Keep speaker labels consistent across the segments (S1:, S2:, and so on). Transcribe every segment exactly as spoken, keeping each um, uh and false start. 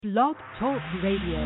S1: Blog Talk Radio.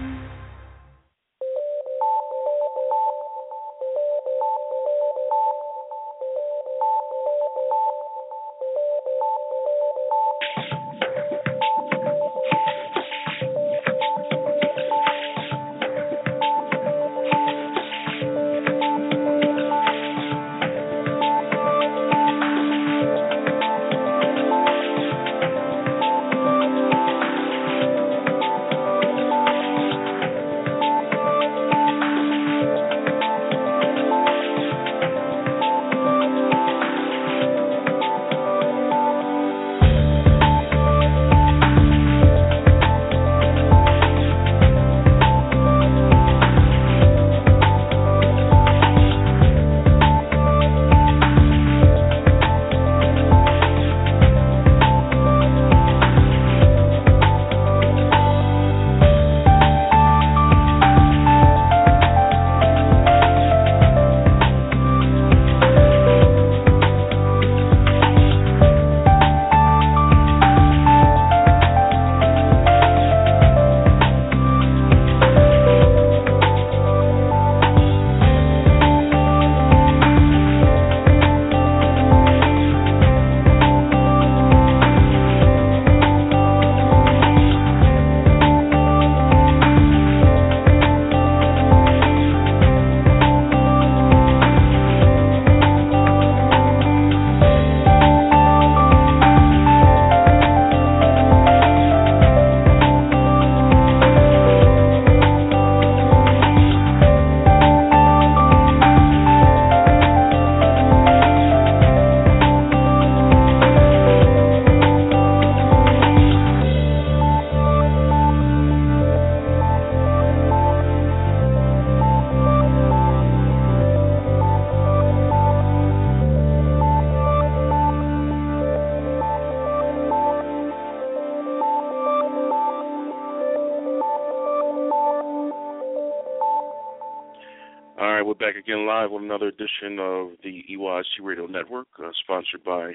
S2: With another edition of the E Y C Radio Network, uh, sponsored by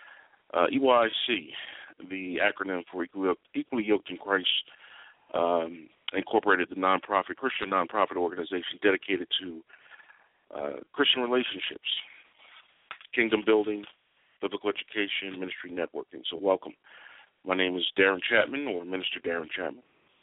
S2: uh, E Y C, the acronym for Equally, Equally Yoked in Christ, um, Incorporated, the nonprofit Christian nonprofit organization dedicated to uh, Christian relationships, kingdom building, biblical education, ministry networking. So welcome. My name is Darren Chapman, or Minister Darren Chapman.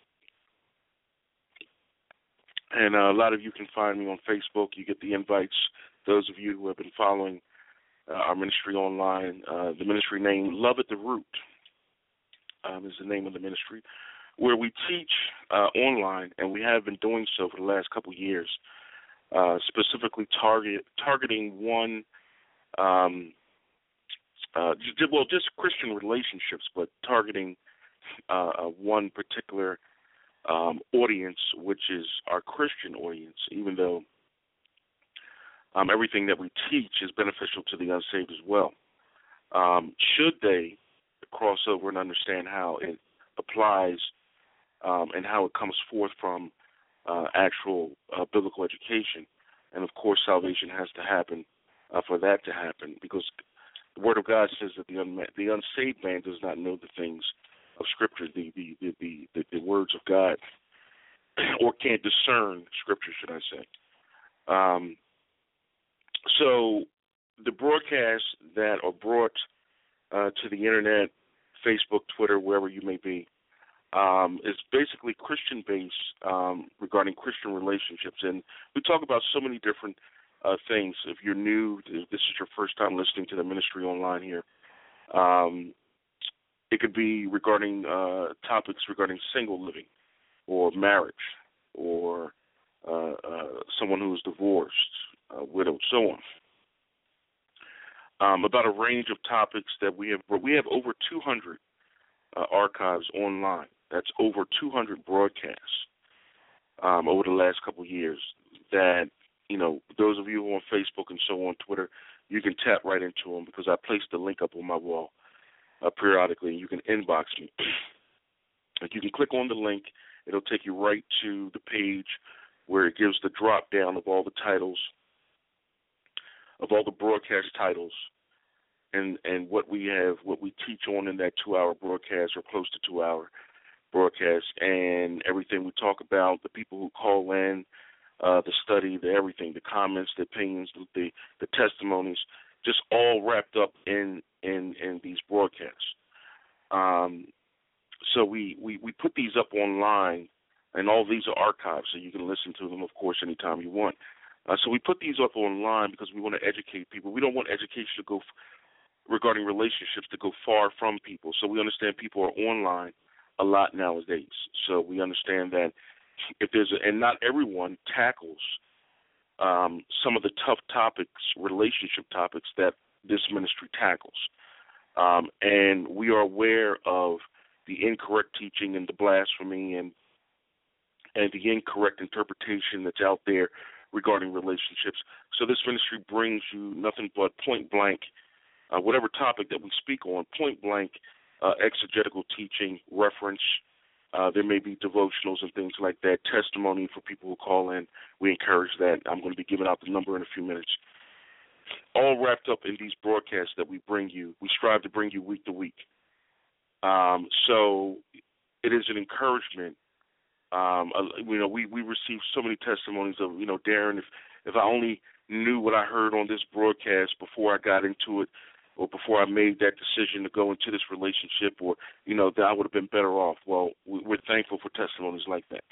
S2: And uh, a lot of you can find me on Facebook. You get the invites. Those of you who have been following uh, our ministry online, uh, the ministry name Love at the Root um, is the name of the ministry, where we teach uh, online, and we have been doing so for the last couple of years, uh, specifically target targeting one, um, uh, j- well, just Christian relationships, but targeting uh, uh, one particular Um, audience, which is our Christian audience, even though um, everything that we teach is beneficial to the unsaved as well. Um, should they cross over and understand how it applies um, and how it comes forth from uh, actual uh, biblical education. And, of course, salvation has to happen uh, for that to happen, because the Word of God says that the, un- the unsaved man does not know the things of Scripture, the the, the the the the words of God, or can't discern Scripture, should I say. Um, so the broadcasts that are brought uh, to the Internet, Facebook, Twitter, wherever you may be, um, is basically Christian-based um, regarding Christian relationships. And we talk about so many different uh, things. If you're new, if this is your first time listening to the ministry online here, um, it could be regarding uh, topics regarding single living or marriage or uh, uh, someone who is divorced, uh, widowed, so on. Um, about a range of topics that we have. We have over two hundred uh, archives online. That's over two hundred broadcasts um, over the last couple of years that, you know, those of you who are on Facebook and so on, Twitter, you can tap right into them, because I placed the link up on my wall uh, periodically. You can inbox me. Like, you can click on the link. It'll take you right to the page where it gives the drop down of all the titles, of all the broadcast titles, and, and what we have, what we teach on in that two-hour broadcast, or close to two hour. broadcast, and everything we talk about, the people who call in, uh, the study, the everything, the comments, the opinions, the the testimonies, just all wrapped up in in, in these broadcasts. Um, so we, we, we put these up online, and all these are archived, so you can listen to them, of course, anytime you want. Uh, so we put these up online because we want to educate people. We don't want education to go f- regarding relationships to go far from people. So we understand people are online a lot nowadays. So we understand that if there's a, and not everyone tackles um, some of the tough topics, relationship topics that this ministry tackles. Um, and we are aware of the incorrect teaching and the blasphemy and and the incorrect interpretation that's out there regarding relationships. So this ministry brings you nothing but point blank, uh, whatever topic that we speak on, point blank uh, exegetical teaching, reference. Uh, there may be devotionals and things like that, testimony for people who call in. We encourage that. I'm going to be giving out the number in a few minutes. All wrapped up in these broadcasts that we bring you. We strive to bring you week to week. Um, so it is an encouragement. Um, you know, we, we receive so many testimonies of, you know, Darren, if, if I only knew what I heard on this broadcast before I got into it or before I made that decision to go into this relationship or, you know, that I would have been better off. Well, we're thankful for testimonies like that.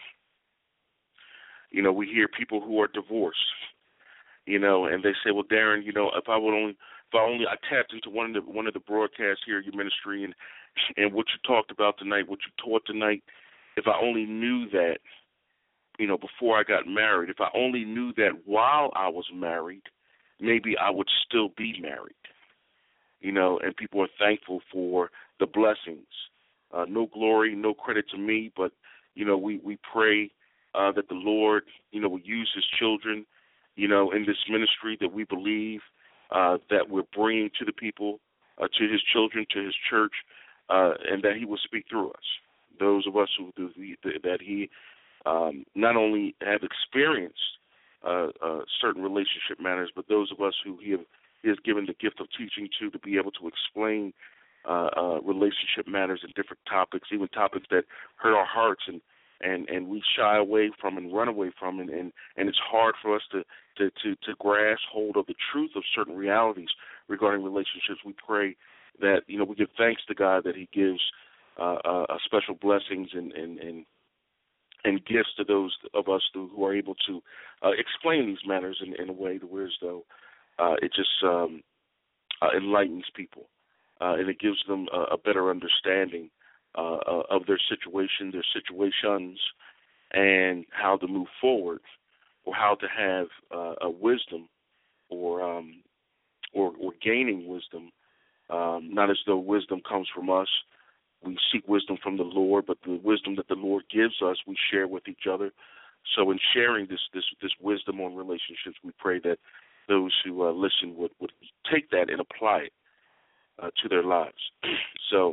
S2: You know, we hear people who are divorced, you know, and they say, well, Darren, you know, if I would only, if I only, I tapped into one of the, one of the broadcasts here at your ministry and, and what you talked about tonight, what you taught tonight, if I only knew that, you know, before I got married, if I only knew that while I was married, maybe I would still be married, you know, and people are thankful for the blessings. Uh, no glory, no credit to me, but, you know, we, we pray uh, that the Lord, you know, will use his children, you know, in this ministry that we believe uh, that we're bringing to the people, uh, to his children, to his church, uh, and that he will speak through us. Those of us who do that he um, not only have experienced uh, uh, certain relationship matters, but those of us who he, have, he has given the gift of teaching to, to be able to explain uh, uh, relationship matters and different topics, even topics that hurt our hearts and, and, and we shy away from and run away from, and, and, and it's hard for us to, to, to, to grasp hold of the truth of certain realities regarding relationships. We pray that, you know, we give thanks to God that he gives Uh, uh, special blessings and, and, and, and gifts to those of us who, who are able to uh, explain these matters in, in a way to where as though uh, it just um, uh, enlightens people uh, and it gives them a, a better understanding uh, uh, of their situation, their situations, and how to move forward or how to have uh, a wisdom or, um, or or gaining wisdom, um, not as though wisdom comes from us. We seek wisdom from the Lord, but the wisdom that the Lord gives us, we share with each other. So in sharing this this, this wisdom on relationships, we pray that those who uh, listen would, would take that and apply it uh, to their lives. So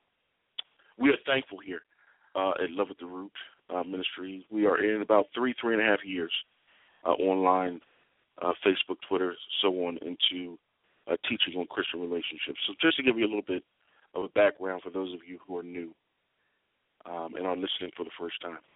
S2: we are thankful here uh, at Love at the Root uh, Ministry. We are in about three, three and a half years uh, online, uh, Facebook, Twitter, so on, into uh, teaching on Christian relationships. So just to give you a little bit of a background for those of you who are new um, and are listening for the first time.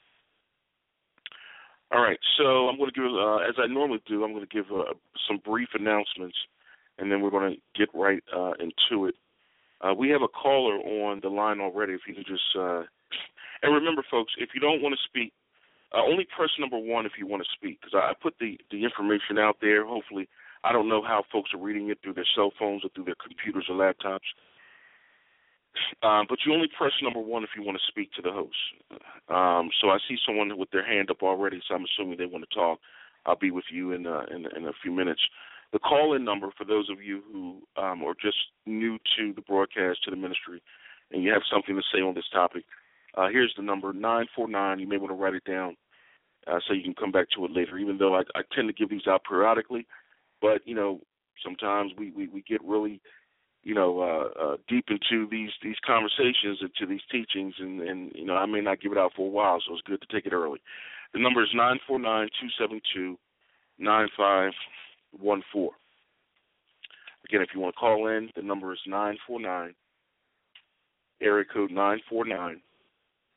S2: All right, so I'm going to give, uh, as I normally do, I'm going to give uh, some brief announcements, and then we're going to get right uh, into it. Uh, we have a caller on the line already. If you can just, uh, and remember, folks, if you don't want to speak, uh, only press number one if you want to speak, because I put the, the information out there. Hopefully, I don't know how folks are reading it through their cell phones or through their computers or laptops. Um, but you only press number one if you want to speak to the host. Um, so I see someone with their hand up already, so I'm assuming they want to talk. I'll be with you in, uh, in, in a few minutes. The call-in number for those of you who um, are just new to the broadcast, to the ministry, and you have something to say on this topic, uh, here's the number, nine four nine. You may want to write it down uh, so you can come back to it later, even though I, I tend to give these out periodically. But, you know, sometimes we, we, we get really you know, uh, uh, deep into these, these conversations, into these teachings, and, and, you know, I may not give it out for a while, so it's good to take it early. The number is nine four nine, two seven two, nine five one four. Again, if you want to call in, the number is nine four nine, area code nine four nine,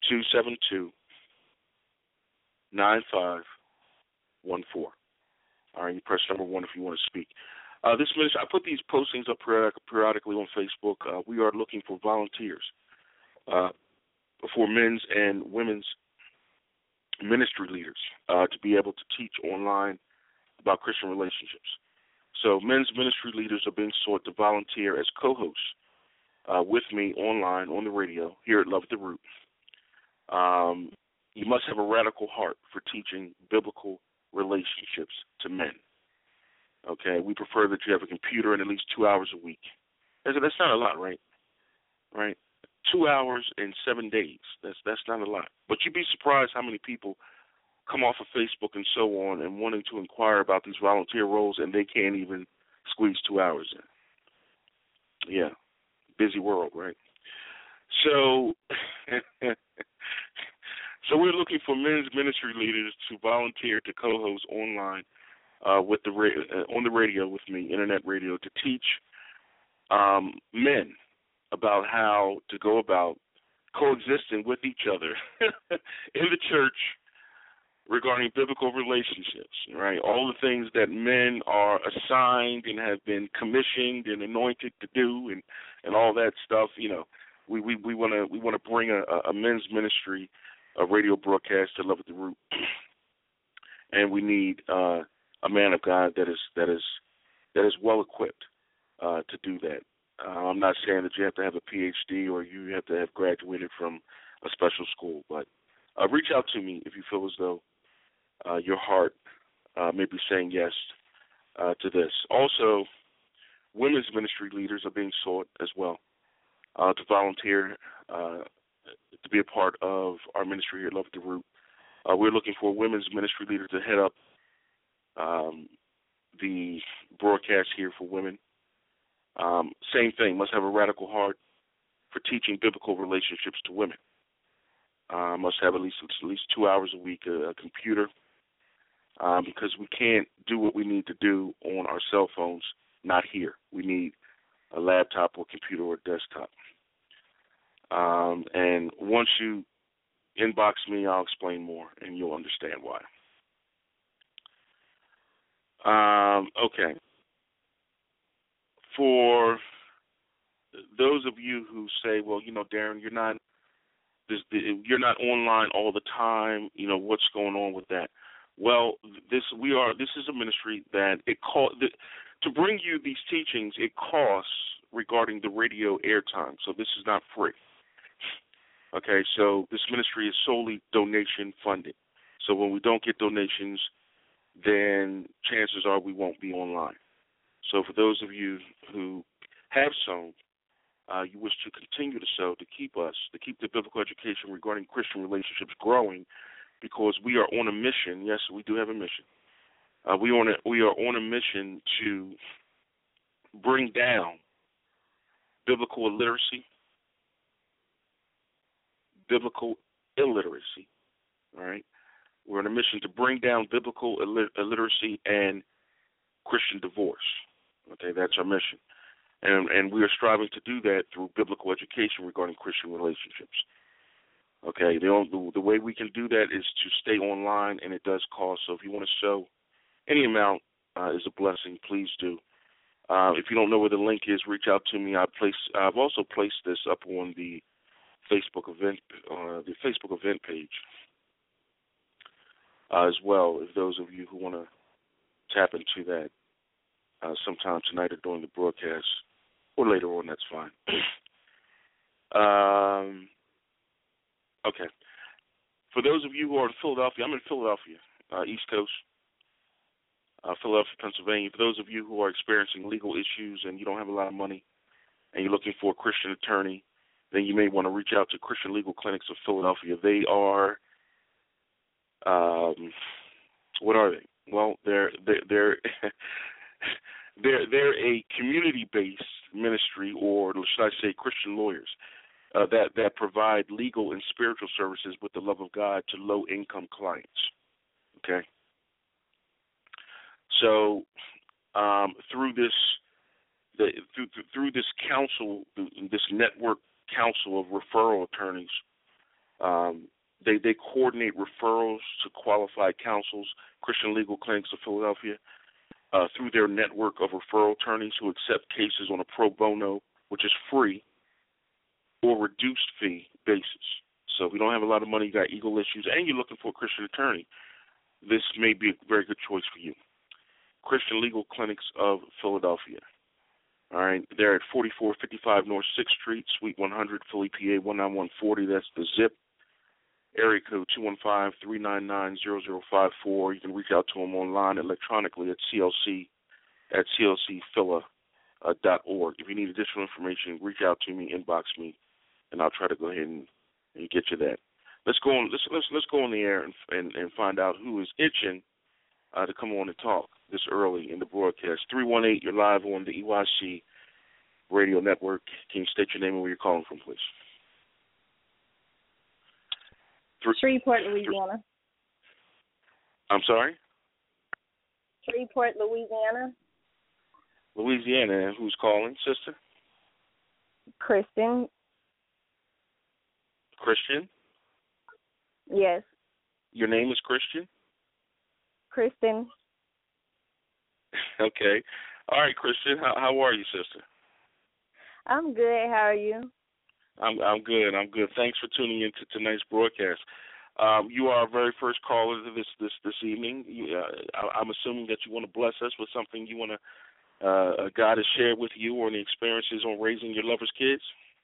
S2: two seven two, nine five one four. All right, you press number one if you want to speak. Uh, this ministry, I put these postings up periodic, periodically on Facebook. Uh, we are looking for volunteers uh, for men's and women's ministry leaders uh, to be able to teach online about Christian relationships. So men's ministry leaders are being sought to volunteer as co-hosts uh, with me online on the radio here at Love at the Root. Um, you must have a radical heart for teaching biblical relationships to men. Okay, we prefer that you have a computer in at least two hours a week. That's, that's not a lot, right? Right? Two hours in seven days. That's that's not a lot. But you'd be surprised how many people come off of Facebook and so on and wanting to inquire about these volunteer roles, and they can't even squeeze two hours in. Yeah, busy world, right? So, so we're looking for men's ministry leaders to volunteer to co-host online uh, with the ra- uh, on the radio with me, internet radio, to teach um, men about how to go about coexisting with each other in the church regarding biblical relationships, right? All the things that men are assigned and have been commissioned and anointed to do, and, and all that stuff. You know, we we we want to we want to bring a, a men's ministry, a radio broadcast to Love at the Root, and we need uh, a man of God that is that is that is well equipped uh, to do that. Uh, I'm not saying that you have to have a P H D or you have to have graduated from a special school, but uh, reach out to me if you feel as though uh, your heart uh, may be saying yes uh, to this. Also, women's ministry leaders are being sought as well uh, to volunteer uh, to be a part of our ministry here at Love at the Root. Uh, we're looking for a women's ministry leader to head up um, the broadcast here for women. Um, same thing, must have a radical heart for teaching biblical relationships to women. Uh, must have at least at least two hours a week a, a computer um, because we can't do what we need to do on our cell phones, not here. We need a laptop or computer or desktop. Um, and once you inbox me, I'll explain more, and you'll understand why. Um, okay. For those of you who say, well, you know, Darren, you're not this, you're not online all the time. You know, what's going on with that? Well, this we are. This is a ministry that it call the, to bring you these teachings. It costs regarding the radio airtime, so this is not free. Okay, so this ministry is solely donation funded. So when we don't get donations, then chances are we won't be online. So for those of you who have sown, uh, you wish to continue to sow to keep us, to keep the biblical education regarding Christian relationships growing, because we are on a mission. Yes, we do have a mission. Uh, we, on a, we are on a mission to bring down biblical illiteracy, biblical illiteracy, all right? We're on a mission to bring down biblical illit- illiteracy and Christian divorce. Okay, that's our mission. And and we are striving to do that through biblical education regarding Christian relationships. Okay, the, only, the way we can do that is to stay online, and it does cost. So if you want to sow any amount uh, is a blessing, please do. Uh, if you don't know where the link is, reach out to me. I place, I've also placed this up on the Facebook event, uh, the Facebook event page uh, as well, if those of you who want to tap into that. Uh, sometime tonight or during the broadcast, or later on, that's fine. um, okay. For those of you who are in Philadelphia, I'm in Philadelphia, uh, East Coast, uh, Philadelphia, Pennsylvania. For those of you who are experiencing legal issues and you don't have a lot of money and you're looking for a Christian attorney, then you may want to reach out to Christian Legal Clinics of Philadelphia. They are, um, what are they? Well, they're, they're, they're They're, they're a community-based ministry, or should I say Christian lawyers, uh, that, that provide legal and spiritual services with the love of God to low-income clients, okay? So um, through this the, through, through this council, this network council of referral attorneys, Um, they they coordinate referrals to qualified counsels, Christian Legal Clinics of Philadelphia, uh, through their network of referral attorneys who accept cases on a pro bono, which is free, or reduced fee basis. So if you don't have a lot of money, you got legal issues, and you're looking for a Christian attorney, this may be a very good choice for you. Christian Legal Clinics of Philadelphia. All right, they're at forty-four fifty-five North sixth Street, Suite one hundred, Philly, P A one nine one four zero. That's the zip. Area code two one five, three nine nine, zero zero five four. You can reach out to them online electronically at C L C at C L C Phila dot org. If you need additional information, reach out to me, inbox me, and I'll try to go ahead and, and get you that. Let's go on. Let's let's let's go on the air and and, and find out who is itching uh, to come on and talk this early in the broadcast. three one eight, you're live on the E Y C Radio Network. Can you state your name and where you're calling from, please? Three,
S3: Shreveport, Louisiana.
S2: I'm sorry?
S3: Shreveport, Louisiana.
S2: Louisiana. And who's calling, sister?
S3: Kristen.
S2: Christian?
S3: Yes.
S2: Your name is Christian?
S3: Kristen.
S2: Okay. All right, Christian. How, how are you, sister?
S3: I'm good. How are you?
S2: I'm I'm good. I'm good. Thanks for tuning in to tonight's broadcast. Um, you are our very first caller to this this this evening. You, uh, I, I'm assuming that you want to bless us with something you want to uh, God has shared with you, or any experiences on raising your lover's kids.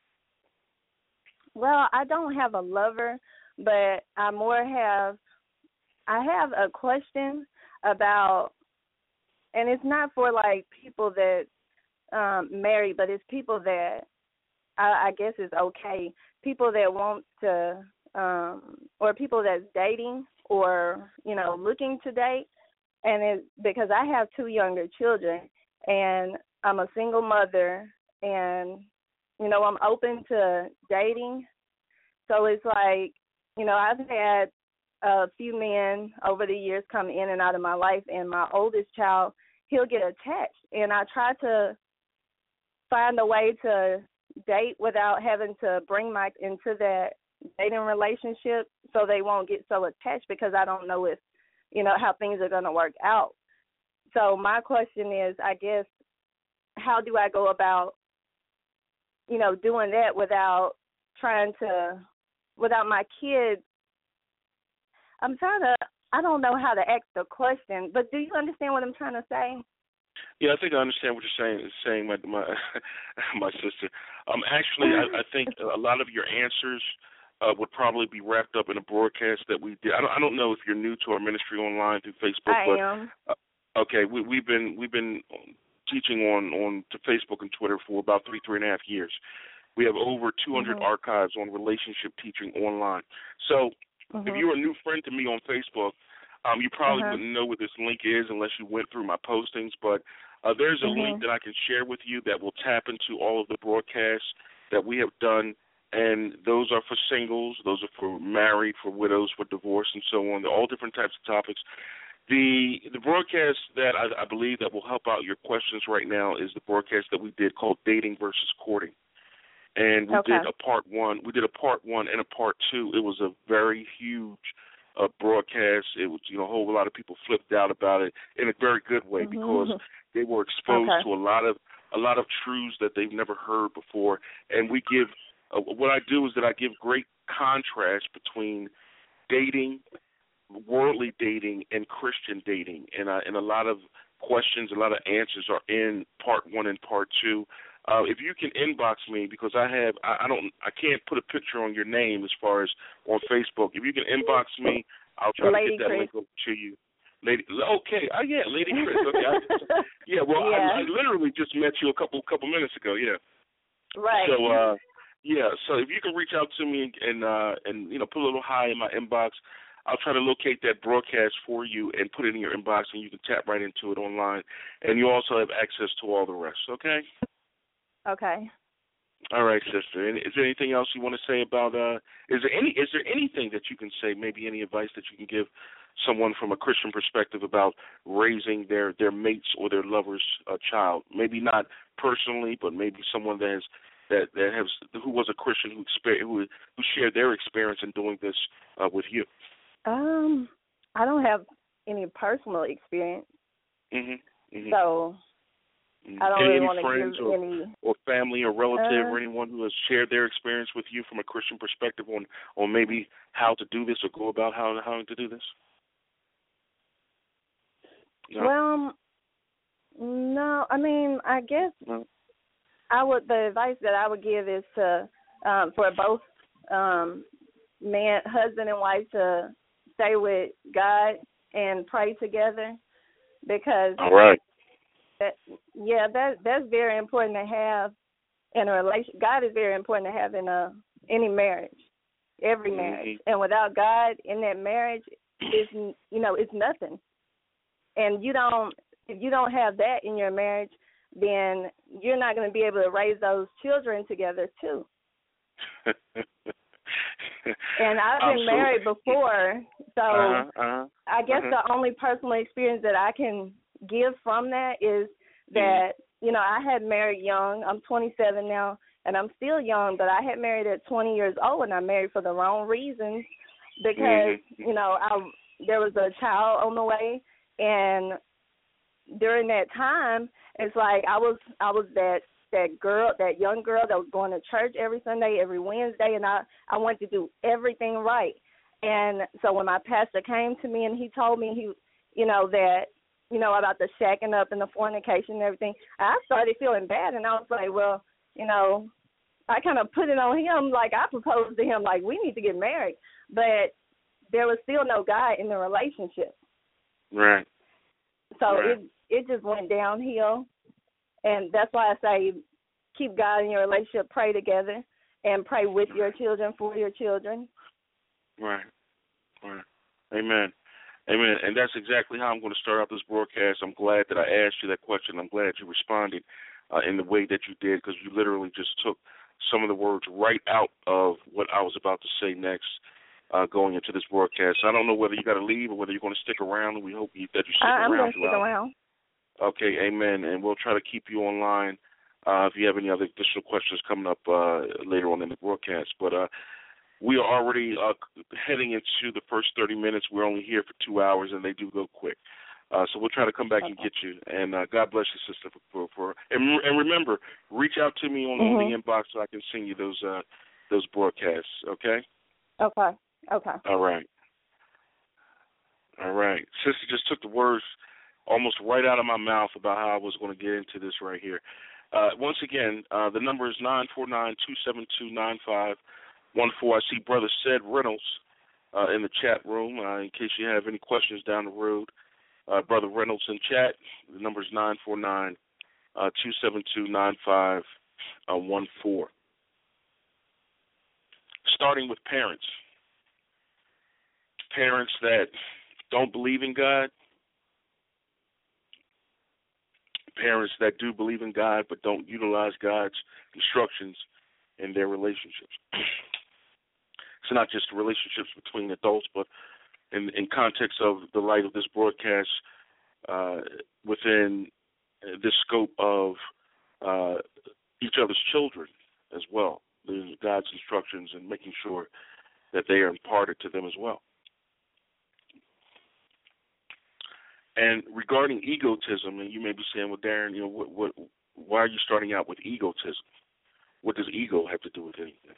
S3: Well, I don't have a lover, but I more have. I have a question about, and it's not for like people that um, marry, but it's people that. I, I guess it's okay. People that want to, um, or people that's dating or, you know, looking to date. And it, because I have two younger children and I'm a single mother and, you know, I'm open to dating. So it's like, you know, I've had a few men over the years come in and out of my life, and my oldest child, he'll get attached. And I try to find a way to date without having to bring my into that dating relationship so they won't get so attached, because I don't know if, you know, how things are going to work out. So my question is, I guess, how do I go about, you know, doing that without trying to, without my kids? I'm trying to, I don't know how to ask the question, but do you understand what I'm trying to say?
S2: Yeah, I think I understand what you're saying. Saying my my my sister. Um, actually, I, I think a lot of your answers uh, would probably be wrapped up in a broadcast that we did. I don't, I don't know if you're new to our ministry online through Facebook,
S3: I
S2: but
S3: am.
S2: Uh, okay, we, we've been we've been teaching on on to Facebook and Twitter for about three three and a half years. We have over two hundred
S3: mm-hmm.
S2: archives on relationship teaching online. So,
S3: mm-hmm.
S2: if you're a new friend to me on Facebook, Um, you probably
S3: uh-huh.
S2: wouldn't know what this link is unless you went through my postings, but uh, there's a
S3: mm-hmm.
S2: link that I can share with you that will tap into all of the broadcasts that we have done, and those are for singles, those are for married, for widows, for divorce, and so on. They're all different types of topics. The the broadcast that I, I believe that will help out your questions right now is the broadcast that we did called Dating versus Courting. And we
S3: okay.
S2: did a part one. We did a part one and a part two. It was a very huge uh, broadcast. It was, you know, a whole lot of people flipped out about it in a very good way
S3: mm-hmm.
S2: because they were exposed
S3: okay.
S2: to a lot of a lot of truths that they've never heard before. And we give uh, what I do is that I give great contrast between dating, worldly dating, and Christian dating. And I, and a lot of questions, a lot of answers are in part one and part two. Uh, if you can inbox me, because I have, I, I don't, I can't put a picture on your name as far as on Facebook. If you can inbox me, I'll try
S3: Lady
S2: to get that
S3: Chris.
S2: link over to you. Lady, okay, oh yeah, Lady Chris. Okay, I, yeah. Well,
S3: yeah.
S2: I, I literally just met you a couple couple minutes ago. Yeah.
S3: Right.
S2: So, uh, yeah. So if you can reach out to me and uh, and you know put a little hi in my inbox, I'll try to locate that broadcast for you and put it in your inbox, and you can tap right into it online. And you also have access to all the rest. Okay.
S3: Okay.
S2: All right, sister. Is there anything else you want to say about? Uh, is there any? Is there anything that you can say? Maybe any advice that you can give someone from a Christian perspective about raising their, their mates or their lover's uh, child? Maybe not personally, but maybe someone that has that that has who was a Christian who exper- who who shared their experience in doing this uh, with you?
S3: Um, I don't have any personal experience,
S2: Mhm. Mm-hmm.
S3: so
S2: mm-hmm.
S3: I don't
S2: any,
S3: really
S2: any
S3: want to
S2: friends
S3: give
S2: or,
S3: any.
S2: or family or relative
S3: Uh,
S2: or anyone who has shared their experience with you from a Christian perspective on on maybe how to do this or go about how how to do this? No.
S3: Well, no. I mean, I guess
S2: No.
S3: I would. The advice that I would give is to um, for both um, man, husband and wife to stay with God and pray together, because
S2: All right.
S3: that, yeah, that that's very important to have in a relation. God is very important to have in a any marriage, every marriage.
S2: Mm-hmm.
S3: And without God in that marriage, is you know it's nothing. And you don't if you don't have that in your marriage, then you're not going to be able to raise those children together too. And I've been
S2: Absolutely.
S3: married before, so
S2: uh-huh, uh-huh,
S3: I guess
S2: uh-huh.
S3: the only personal experience that I can give from that is that, mm-hmm. you know, I had married young. I'm twenty-seven now, and I'm still young, but I had married at twenty years old, and I married for the wrong reasons because, mm-hmm. you know, I there was a child on the way, and during that time, it's like I was I was that that girl, that young girl that was going to church every Sunday, every Wednesday, and I, I wanted to do everything right. And so when my pastor came to me and he told me, he, you know, that, you know, about the shacking up and the fornication and everything, I started feeling bad. And I was like, well, you know, I kind of put it on him, like I proposed to him, like we need to get married. But there was still no God in the relationship.
S2: Right.
S3: So
S2: right.
S3: it it just went downhill. And that's why I say keep God in your relationship, pray together, and pray with your children, for your children.
S2: Right. Right. Amen. Amen. And that's exactly how I'm going to start out this broadcast. I'm glad that I asked you that question. I'm glad you responded uh, in the way that you did, because you literally just took some of the words right out of what I was about to say next uh, going into this broadcast. I don't know whether you got to leave or whether you're going to stick around. We hope you, that you stick
S3: I, I'm
S2: around.
S3: I'm going to stick around.
S2: Okay, amen. And we'll try to keep you online uh, if you have any other additional questions coming up uh, later on in the broadcast. But uh, we are already uh, heading into the first thirty minutes. We're only here for two hours, and they do go quick. Uh, so we'll try to come back okay. and get you. And uh, God bless you, sister. For, for and, and remember, reach out to me on, mm-hmm. on the inbox so I can send you those uh, those broadcasts. Okay.
S3: Okay. Okay.
S2: All right. All right. Sister just took the words almost right out of my mouth about how I was going to get into this right here. Uh, once again, uh, the number is nine four nine, two seven two, nine five one four. I see Brother Ced Reynolds uh, in the chat room. Uh, in case you have any questions down the road, uh, Brother Reynolds in chat. The number is nine four nine, two seven two, nine five one four. Starting with parents. Parents that don't believe in God. Parents that do believe in God but don't utilize God's instructions in their relationships. It's not just relationships between adults, but in, in context of the light of this broadcast, uh, within the scope of uh, each other's children as well. There's God's instructions and making sure that they are imparted to them as well. And regarding egotism, and you may be saying, well, Darren, you know, what, what, why are you starting out with egotism? What does ego have to do with anything?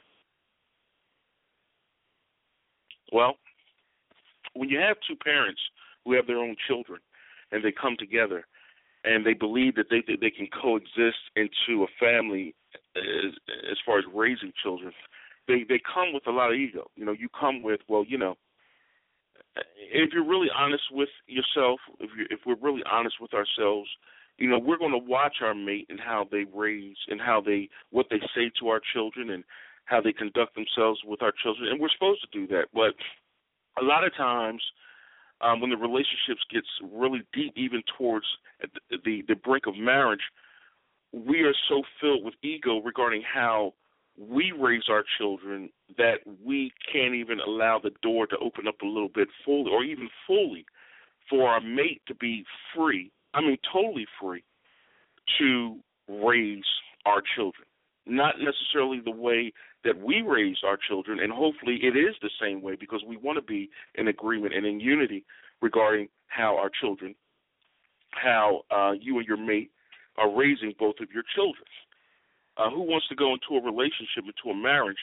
S2: Well, when you have two parents who have their own children and they come together and they believe that they they can coexist into a family as, as far as raising children, they, they come with a lot of ego. You know, you come with, well, you know, if you're really honest with yourself, if you if we're really honest with ourselves, you know, we're going to watch our mate and how they raise and how they what they say to our children and how they conduct themselves with our children, and we're supposed to do that. But a lot of times, um, when the relationships gets really deep, even towards the, the the brink of marriage, we are so filled with ego regarding how we raise our children that we can't even allow the door to open up a little bit fully or even fully for our mate to be free, I mean totally free, to raise our children. not necessarily the way that we raised our children, and hopefully it is the same way because we want to be in agreement and in unity regarding how our children, how uh, you and your mate are raising both of your children. Uh, who wants to go into a relationship, into a marriage?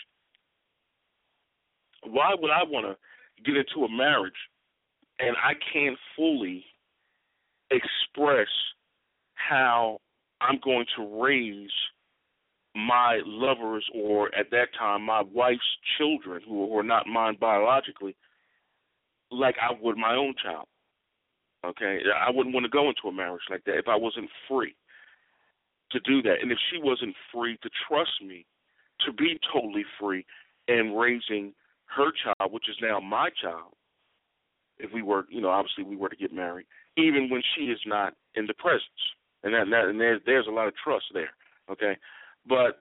S2: Why would I want to get into a marriage and I can't fully express how I'm going to raise my lover's, or at that time my wife's children, who are not mine biologically, like I would my own child? Okay, I wouldn't want to go into a marriage like that if I wasn't free to do that, and if she wasn't free to trust me to be totally free in raising her child, which is now my child. If we were, you know, obviously we were to get married, even when she is not in the presence, and that, and, that, and there, there's a lot of trust there. Okay, but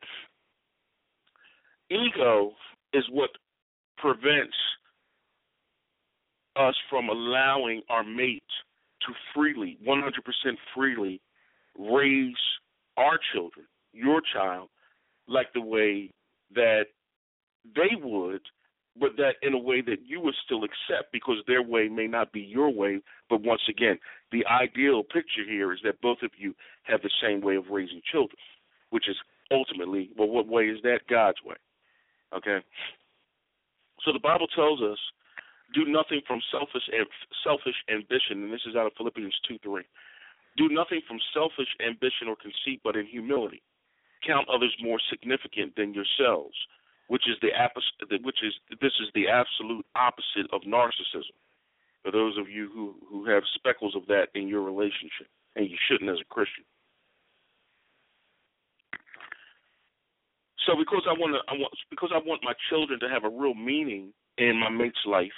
S2: ego is what prevents us from allowing our mate to freely, one hundred percent freely, raise our children, your child, like the way that they would, but that in a way that you would still accept, because their way may not be your way. But once again, the ideal picture here is that both of you have the same way of raising children, which is ultimately, well, what way is that? God's way. Okay? So the Bible tells us, do nothing from selfish selfish ambition, and this is out of Philippians two three. Do nothing from selfish ambition or conceit, but in humility. Count others more significant than yourselves, which is the which is this is the absolute opposite of narcissism. For those of you who, who have speckles of that in your relationship, and you shouldn't as a Christian. So because I want to, I want because I want my children to have a real meaning in my mate's life,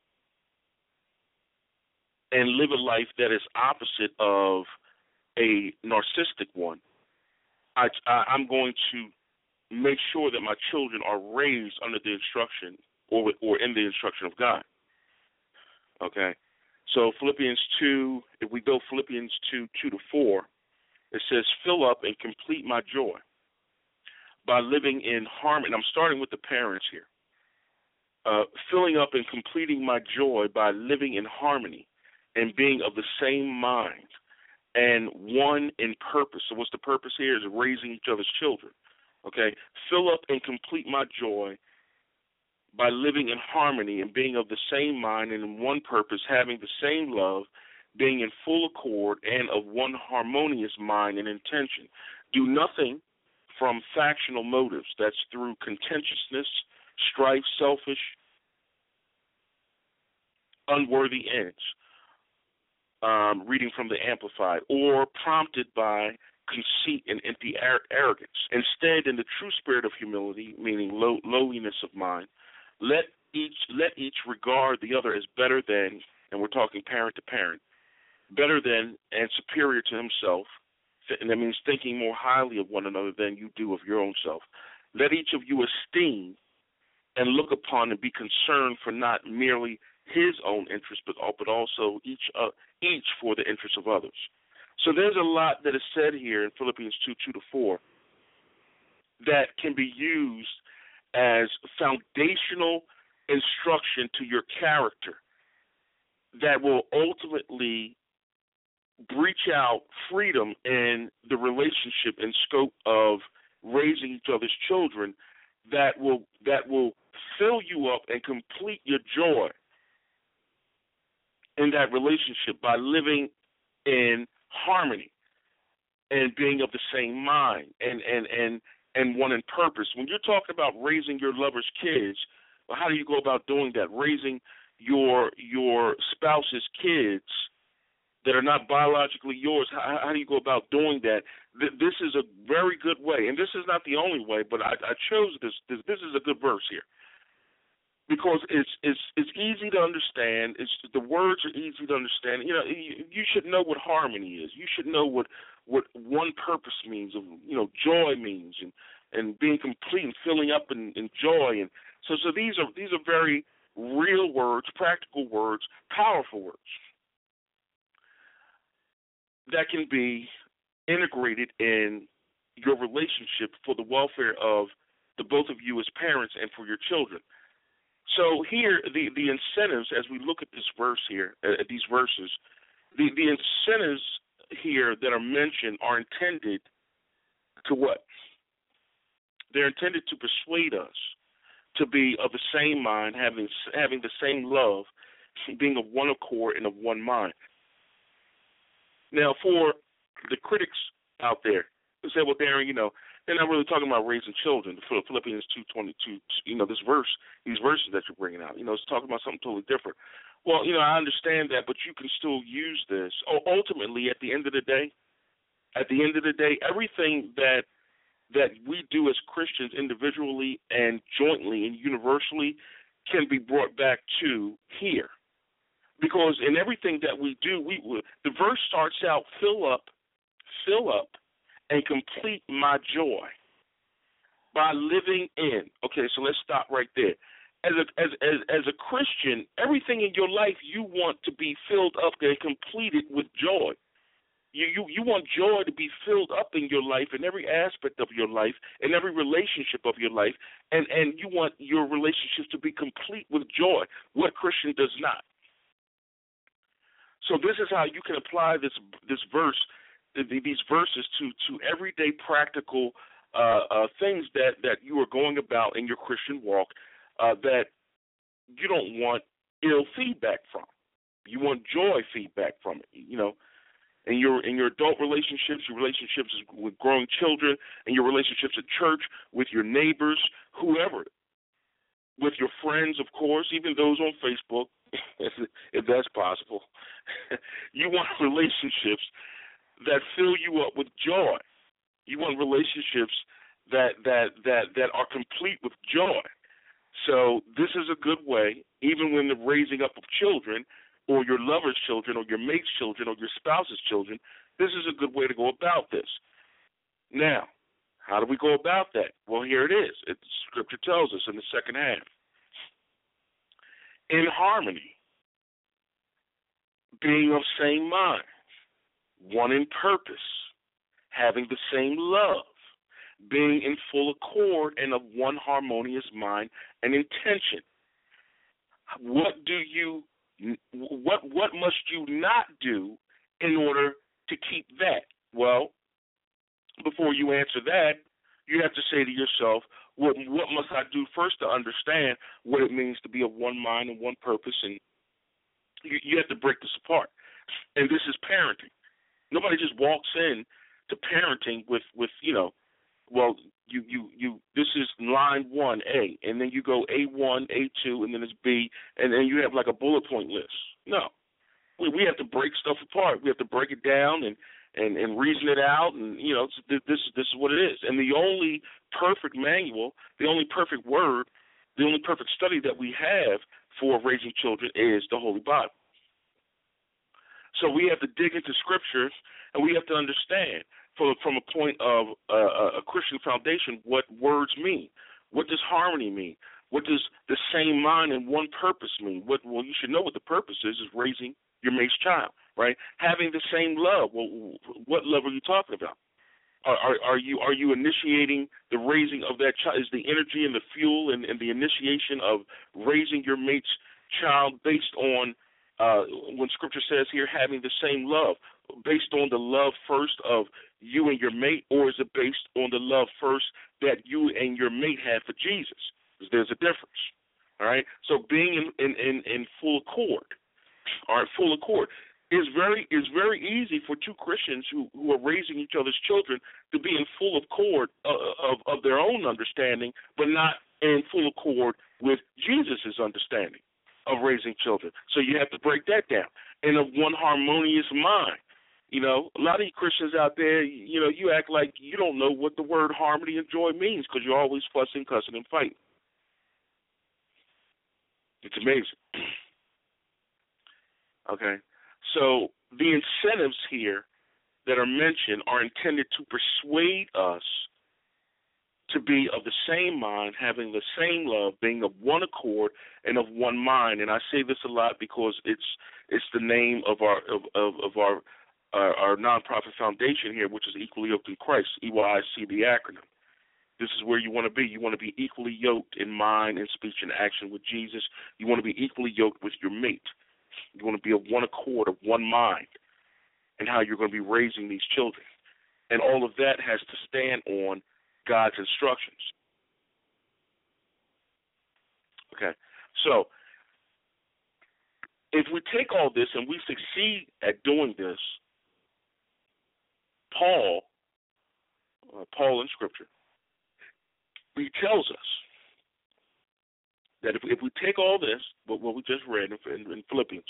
S2: and live a life that is opposite of a narcissistic one, I, I, I'm going to make sure that my children are raised under the instruction or or in the instruction of God. Okay? So Philippians two, if we go Philippians two, two to four, it says, fill up and complete my joy by living in harmony. I'm starting with the parents here. Uh, filling up and completing my joy by living in harmony and being of the same mind and one in purpose. So what's the purpose here? Is raising each other's children. Okay? Fill up and complete my joy by living in harmony and being of the same mind and in one purpose, having the same love, being in full accord and of one harmonious mind and intention. Do nothing from factional motives. That's through contentiousness, strife, selfish, unworthy ends. Um, reading from the Amplified, or prompted by conceit and empty arrogance. Instead, in the true spirit of humility, meaning low, lowliness of mind, let each let each regard the other as better than, and we're talking parent to parent, better than and superior to himself, and that means thinking more highly of one another than you do of your own self. Let each of you esteem and look upon and be concerned for not merely his own interest, but but also each uh, each for the interest of others. So there's a lot that is said here in Philippians two, two to four that can be used as foundational instruction to your character that will ultimately breach out freedom in the relationship and scope of raising each other's children, that will that will fill you up and complete your joy in that relationship by living in harmony and being of the same mind and, and, and, and one in purpose. When you're talking about raising your lover's kids, well, how do you go about doing that? Raising your your spouse's kids that are not biologically yours, how, how do you go about doing that? This is a very good way, and this is not the only way, but I, I chose this, this. This is a good verse here. Because it's it's it's easy to understand. It's the words are easy to understand. You know, you, you should know what harmony is. You should know what, what one purpose means. Of you know, joy means, and, and being complete and filling up in, in joy. And so so these are these are very real words, practical words, powerful words that can be integrated in your relationship for the welfare of the both of you as parents and for your children. So here, the, the incentives, as we look at this verse here, at these verses, the, the incentives here that are mentioned are intended to what? They're intended to persuade us to be of the same mind, having having the same love, being of one accord and of one mind. Now, for the critics out there who say, well, Darren, you know, they're not really talking about raising children. Philippians two twenty-two, you know, this verse, these verses that you're bringing out, you know, it's talking about something totally different. Well, you know, I understand that, but you can still use this. Ultimately, at the end of the day, at the end of the day, everything that that we do as Christians individually and jointly and universally can be brought back to here. Because in everything that we do, we the verse starts out, fill up, fill up, and complete my joy by living in. Okay, so let's stop right there. As a, as, as, as a Christian, everything in your life you want to be filled up and completed with joy. You, you you want joy to be filled up in your life, in every aspect of your life, in every relationship of your life, and, and you want your relationships to be complete with joy. What Christian does not? So this is how you can apply this this verse, these verses to, to everyday practical uh, uh, things that, that you are going about in your Christian walk uh, that you don't want ill feedback from. You want joy feedback from it, you know. In your in your adult relationships, your relationships with growing children, and your relationships at church, with your neighbors, whoever, with your friends, of course, even those on Facebook, if that's possible. You want relationships that fill you up with joy. You want relationships that that that that are complete with joy. So this is a good way, even when the raising up of children, or your lover's children, or your mate's children, or your spouse's children, this is a good way to go about this. Now, how do we go about that? Well, here it is. It, Scripture tells us in the second half. In harmony, being of same mind, one in purpose, having the same love, being in full accord and of one harmonious mind and intention. What do you What what must you not do in order to keep that? Well, before you answer that, you have to say to yourself, what, what must I do first to understand what it means to be of one mind and one purpose? And you, you have to break this apart. And this is parenting. Nobody just walks in to parenting with, with you know, well, you, you, you. This is line one, A, and then you go A one, A two, and then it's B, and then you have like a bullet point list. No. We, we have to break stuff apart. We have to break it down and, and, and reason it out, and, you know, this, this is what it is. And the only perfect manual, the only perfect word, the only perfect study that we have for raising children is the Holy Bible. So we have to dig into Scriptures, and we have to understand from, from a point of uh, a Christian foundation what words mean. What does harmony mean? What does the same mind and one purpose mean? What, well, you should know what the purpose is, is raising your mate's child, right? Having the same love. Well, what love are you talking about? Are, are, are you are you initiating the raising of that child? Is the energy and the fuel and, and the initiation of raising your mate's child based on, uh, when Scripture says here, having the same love, based on the love first of you and your mate, or is it based on the love first that you and your mate had for Jesus? Because there's a difference, all right? So being in, in, in, in full accord, all right, full accord, is very is very easy for two Christians who, who are raising each other's children to be in full accord of, of, of their own understanding, but not in full accord with Jesus' understanding of raising children. So you have to break that down. And of one harmonious mind. You know, a lot of you Christians out there, you know, you act like you don't know what the word harmony and joy means because you're always fussing, cussing, and fighting. It's amazing. Okay? So the incentives here that are mentioned are intended to persuade us to be of the same mind, having the same love, being of one accord and of one mind. And I say this a lot because it's it's the name of our of, of, of our our, our nonprofit foundation here, which is Equally Yoked in Christ, E Y I C, the acronym. This is where you want to be. You want to be equally yoked in mind and speech and action with Jesus. You want to be equally yoked with your mate. You want to be of one accord, of one mind, and how you're going to be raising these children. And all of that has to stand on God's instructions. Okay, so if we take all this and we succeed at doing this, Paul, uh, Paul in Scripture, he tells us that if, if we take all this, what, what we just read in, in, in Philippians,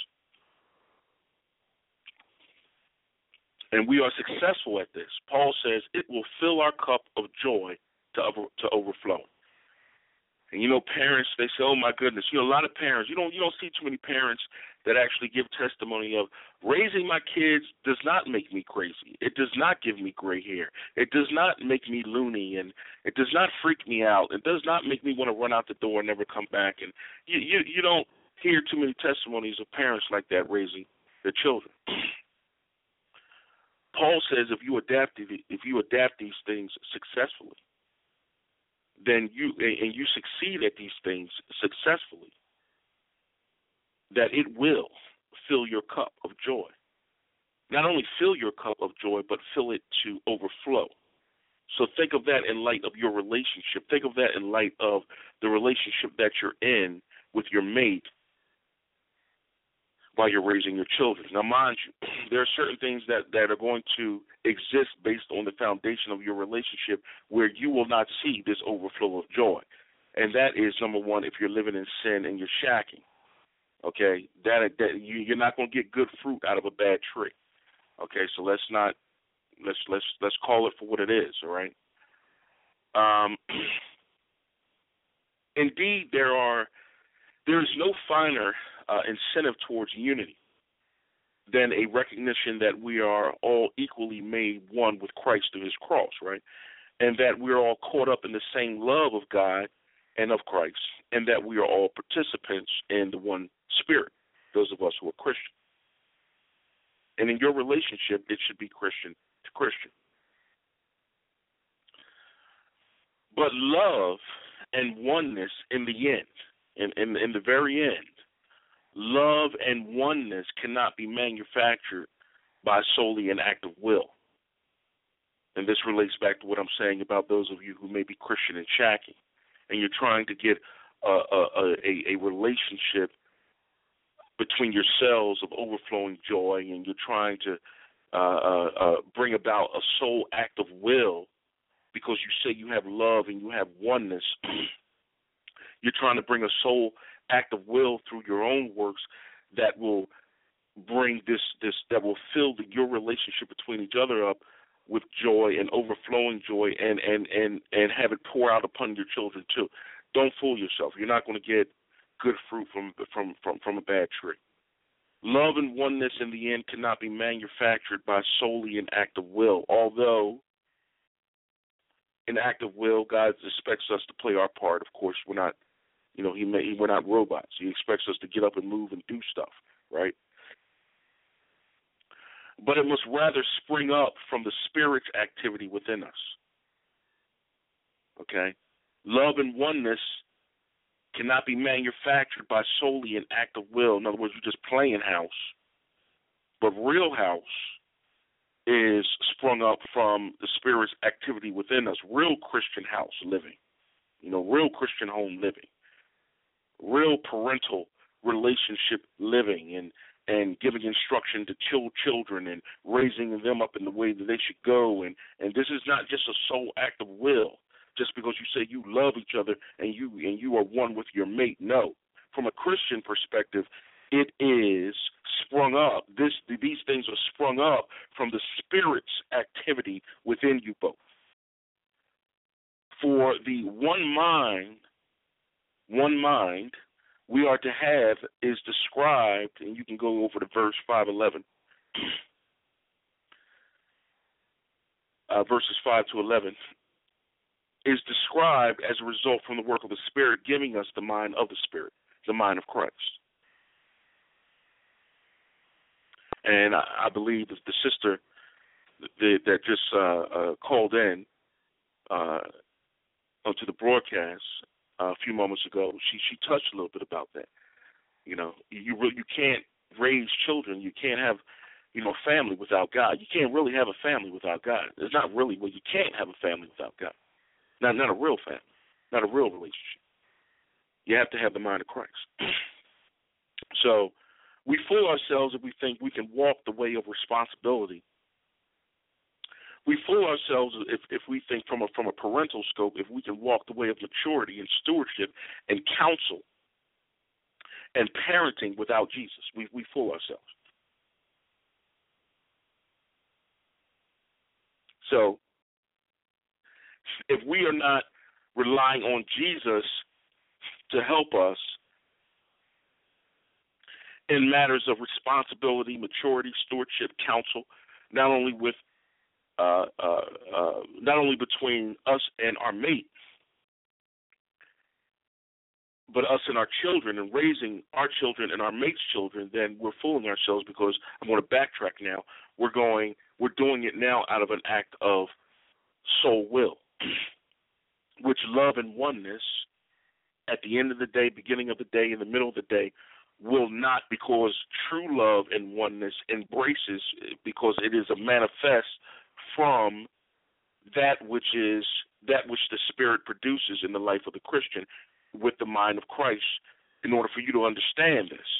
S2: and we are successful at this, Paul says it will fill our cup of joy to over, to overflow. And you know, parents, they say, "Oh my goodness," you know, a lot of parents. You don't you don't see too many parents that actually give testimony of raising my kids does not make me crazy. It does not give me gray hair. It does not make me loony, and it does not freak me out. It does not make me want to run out the door and never come back. And you you, you don't hear too many testimonies of parents like that raising their children. Paul says if you adapt if you adapt these things successfully, then you and you succeed at these things successfully, that it will fill your cup of joy. Not only fill your cup of joy, but fill it to overflow. So think of that in light of your relationship. Think of that in light of the relationship that you're in with your mate while you're raising your children. Now, mind you, there are certain things that, that are going to exist based on the foundation of your relationship where you will not see this overflow of joy. And that is, number one, if you're living in sin and you're shacking. Okay, that, that you, you're not going to get good fruit out of a bad tree. Okay, so let's not let's let's let's call it for what it is. All right. Um, indeed, there are there is no finer uh, incentive towards unity than a recognition that we are all equally made one with Christ through His cross, right? And that we're all caught up in the same love of God and of Christ, and that we are all participants in the one Spirit, those of us who are Christian. And in your relationship, it should be Christian to Christian. But love and oneness in the end, in, in, in the very end, love and oneness cannot be manufactured by solely an act of will. And this relates back to what I'm saying about those of you who may be Christian and shacking, and you're trying to get a, a, a, a relationship between yourselves of overflowing joy, and you're trying to uh, uh, uh, bring about a sole act of will because you say you have love and you have oneness. You're trying to bring a sole act of will through your own works that will bring this, this that will fill the, your relationship between each other up with joy and overflowing joy, and, and, and, and have it pour out upon your children too. Don't fool yourself. You're not going to get good fruit from, from, from, from a bad tree. Love and oneness in the end cannot be manufactured by solely an act of will, although in act of will, God expects us to play our part. Of course, we're not, you know, he may, we're not robots. He expects us to get up and move and do stuff, right? But it must rather spring up from the Spirit's activity within us. Okay? Love and oneness cannot be manufactured by solely an act of will. In other words, you're just playing house. But real house is sprung up from the Spirit's activity within us. Real Christian house living. You know, real Christian home living. Real parental relationship living, and and giving instruction to chill children and raising them up in the way that they should go. And, and this is not just a sole act of will, just because you say you love each other and you and you are one with your mate. No. From a Christian perspective, it is sprung up. This these things are sprung up from the Spirit's activity within you both. For the one mind, one mind we are to have is described, and you can go over to verse five eleven, uh, verses five to eleven, is described as a result from the work of the Spirit giving us the mind of the Spirit, the mind of Christ. And I, I believe that the sister that, that just uh, uh, called in uh, onto the broadcast uh, a few moments ago, she she touched a little bit about that. You know, you really, you can't raise children. You can't have, you know, a family without God. You can't really have a family without God. It's not really, well, you can't have a family without God. Not, not a real family, not a real relationship. You have to have the mind of Christ. So we fool ourselves if we think we can walk the way of responsibility. We fool ourselves if, if we think from a, from a parental scope, if we can walk the way of maturity and stewardship and counsel and parenting without Jesus. We, we fool ourselves. So if we are not relying on Jesus to help us in matters of responsibility, maturity, stewardship, counsel, not only with uh, uh, uh, not only between us and our mate, but us and our children, and raising our children and our mate's children, then we're fooling ourselves, because I'm going to backtrack now. We're going, we're doing it now out of an act of soul will, which love and oneness at the end of the day, beginning of the day, in the middle of the day, will not, because true love and oneness embraces, because it is a manifest from that which is that which the Spirit produces in the life of the Christian with the mind of Christ, in order for you to understand this.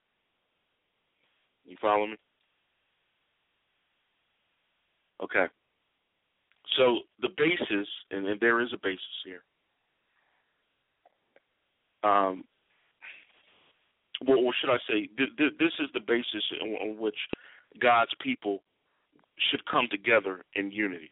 S2: You follow me? Okay. So the basis, and, and there is a basis here, um, well, or should I say, th- th- this is the basis on, on which God's people should come together in unity.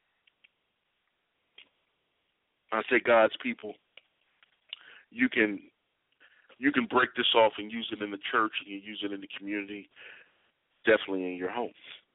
S2: I say God's people. You can you can break this off and use it in the church, and you use it in the community, definitely in your home.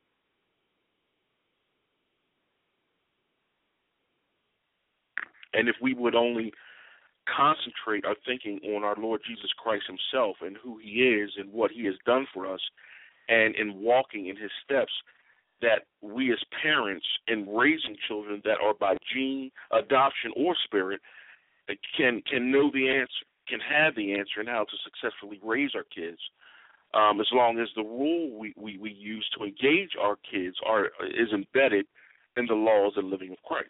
S2: And if we would only concentrate our thinking on our Lord Jesus Christ himself and who he is and what he has done for us, and in walking in his steps, that we as parents in raising children that are by gene, adoption, or spirit can can know the answer, can have the answer in how to successfully raise our kids, um, as long as the rule we, we, we use to engage our kids are is embedded in the laws and living of Christ.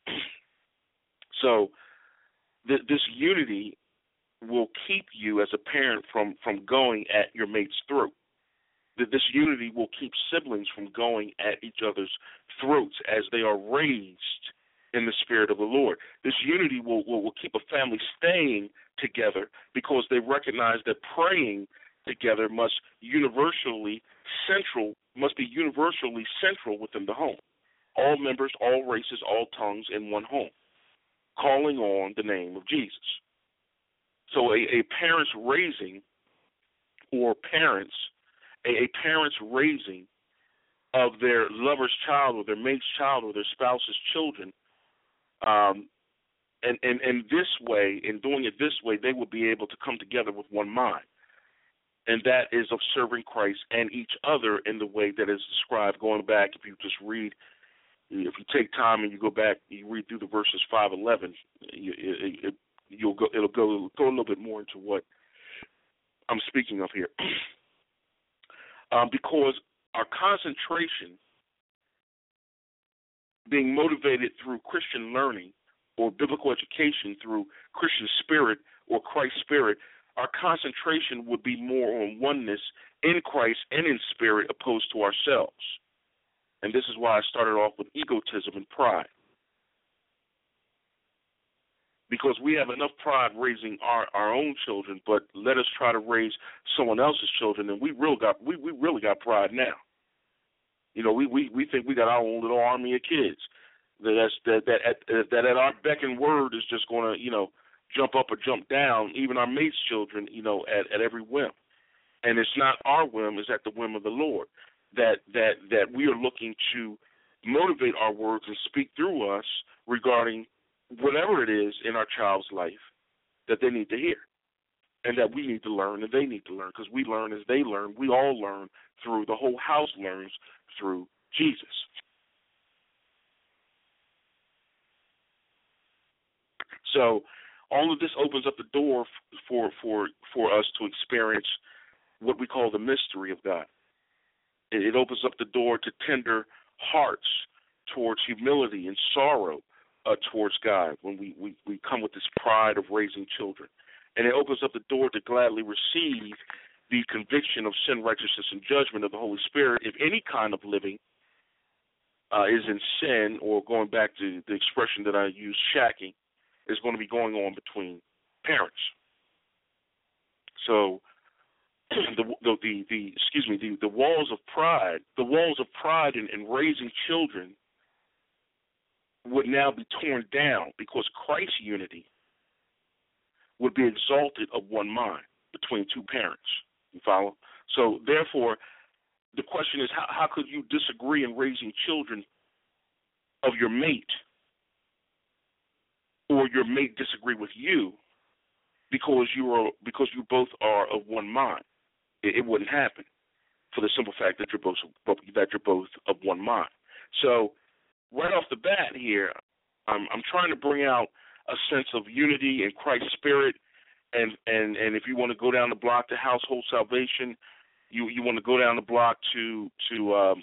S2: So th- this unity will keep you as a parent from, from going at your mate's throat. Th- this unity will keep siblings from going at each other's throats as they are raised in the Spirit of the Lord. This unity will, will, will keep a family staying together, because they recognize that praying together must universally central, must be universally central within the home. All members, all races, all tongues in one home, calling on the name of Jesus. So a, a parent's raising, or parents, a, a parent's raising of their lover's child or their mate's child or their spouse's children, um, and, and, and this way, in doing it this way, they will be able to come together with one mind. And that is of serving Christ and each other in the way that is described. Going back, if you just read, if you take time and you go back, you read through the verses five eleven, you, it, it, you'll go, it'll go, go a little bit more into what I'm speaking of here. um, because our concentration, being motivated through Christian learning or biblical education through Christian spirit or Christ spirit, our concentration would be more on oneness in Christ and in spirit, opposed to ourselves. And this is why I started off with egotism and pride. Because we have enough pride raising our, our own children, but let us try to raise someone else's children, and we really got we, we really got pride now. You know, we, we, we think we got our own little army of kids. That's, that that at, that at our beck and word is just going to, you know, jump up or jump down, even our mates' children, you know, at, at every whim. And it's not our whim, it's at the whim of the Lord, that that that we are looking to motivate our words and speak through us regarding whatever it is in our child's life that they need to hear. and that we need to learn and they need to learn, because we learn as they learn. We all learn through, the whole house learns through Jesus. So all of this opens up the door for for for us to experience what we call the mystery of God. It, it opens up the door to tender hearts towards humility and sorrow uh, towards God when we, we, we come with this pride of raising children. And it opens up the door to gladly receive the conviction of sin, righteousness, and judgment of the Holy Spirit if any kind of living uh, is in sin, or going back to the expression that I use, shacking, is going to be going on between parents. So the the the, the excuse me the, the walls of pride, the walls of pride in, in raising children would now be torn down, because Christ's unity would be exalted of one mind between two parents. You follow? So therefore, the question is, how, how could you disagree in raising children of your mate, or your mate disagree with you because you are because you both are of one mind? It, it wouldn't happen, for the simple fact that you're both that you're both of one mind. So right off the bat here, I'm, I'm trying to bring out a sense of unity in Christ's spirit, and, and, and if you want to go down the block to household salvation, you you want to go down the block to to um,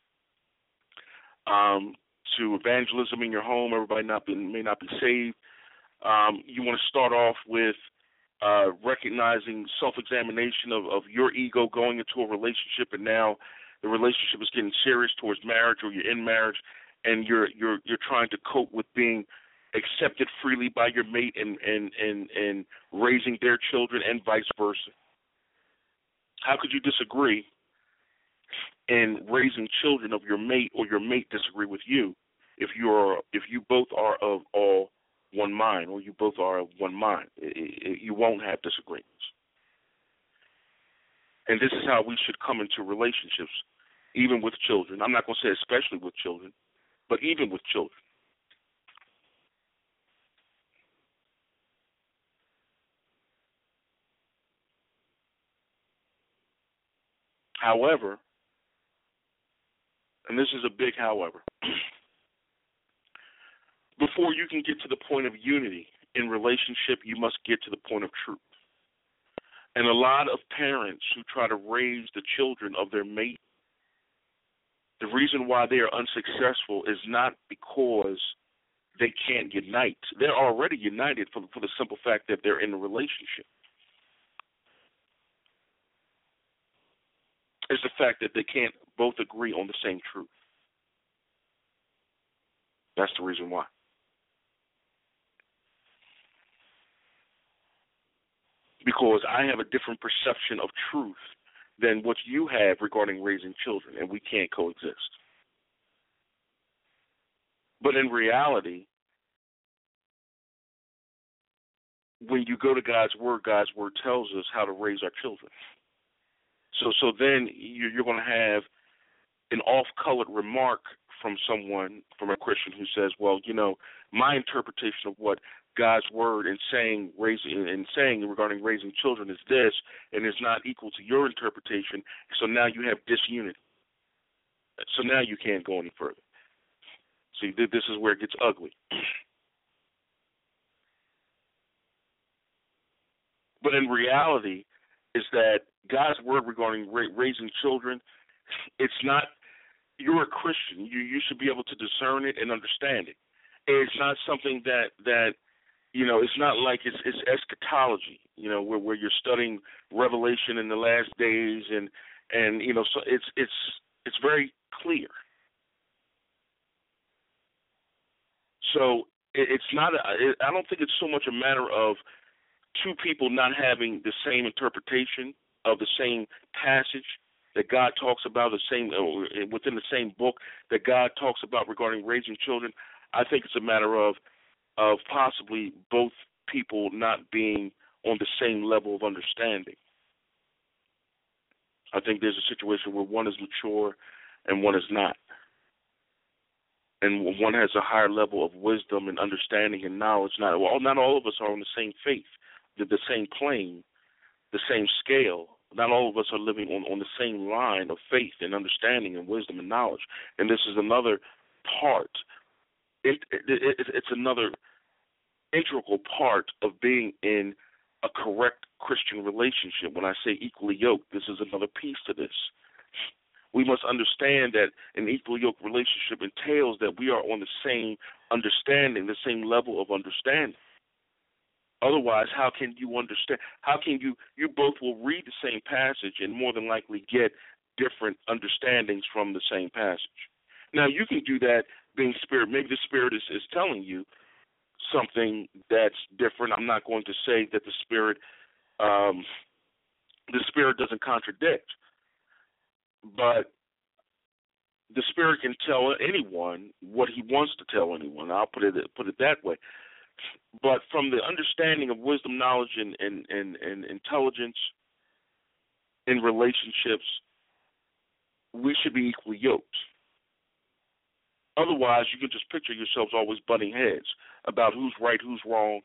S2: um, to evangelism in your home. Everybody not be, may not be saved. Um, you want to start off with uh, recognizing self-examination of, of your ego going into a relationship, and now the relationship is getting serious towards marriage, or you're in marriage, and you're you're you're trying to cope with being accepted freely by your mate and and and, and raising their children, and vice versa. How could you disagree in raising children of your mate, or your mate disagree with you, if you are if you both are of all one mind, or you both are of one mind? It, it, you won't have disagreements. And this is how we should come into relationships, even with children. I'm not going to say especially with children, but even with children. However, and this is a big however, before you can get to the point of unity in relationship, you must get to the point of truth. And a lot of parents who try to raise the children of their mate, the reason why they are unsuccessful is not because they can't unite. They're already united for, for the simple fact that they're in a relationship. It's the fact that they can't both agree on the same truth. That's the reason why. Because I have a different perception of truth than what you have regarding raising children, and we can't coexist. But in reality, when you go to God's Word, God's Word tells us how to raise our children. So so then you're going to have an off-colored remark from someone, from a Christian, who says, well, you know, my interpretation of what God's Word and saying raising and saying regarding raising children is this, and it's not equal to your interpretation, so now you have disunity. So now you can't go any further. See, this is where it gets ugly. But in reality, is that God's Word regarding ra- raising children, it's not, you're a Christian. You you should be able to discern it and understand it. It's not something that, that you know, it's not like it's, it's eschatology, you know, where, where you're studying Revelation in the last days, and, and you know, so it's it's it's very clear. So it, it's not, a, it, I don't think it's so much a matter of two people not having the same interpretation of the same passage that God talks about, the same uh, within the same book that God talks about regarding raising children. I think it's a matter of of possibly both people not being on the same level of understanding. I think there's a situation where one is mature and one is not. And one has a higher level of wisdom and understanding and knowledge. Not, well, not all of us are on the same faith, the, the same plane, the same scale. Not all of us are living on, on the same line of faith and understanding and wisdom and knowledge. And this is another part. It, it, it, it's another integral part of being in a correct Christian relationship. When I say equally yoked, this is another piece to this. We must understand that an equal yoked relationship entails that we are on the same understanding, the same level of understanding. Otherwise, how can you understand? How can you, you both will read the same passage and more than likely get different understandings from the same passage. Now, you can do that being spirit. Maybe the Spirit is, is telling you something that's different. I'm not going to say that the Spirit, um, the Spirit doesn't contradict, but the Spirit can tell anyone what He wants to tell anyone. I'll put it put it that way. But from the understanding of wisdom, knowledge, and, and, and, and intelligence in relationships, we should be equally yoked. Otherwise, you can just picture yourselves always butting heads about who's right, who's wrong,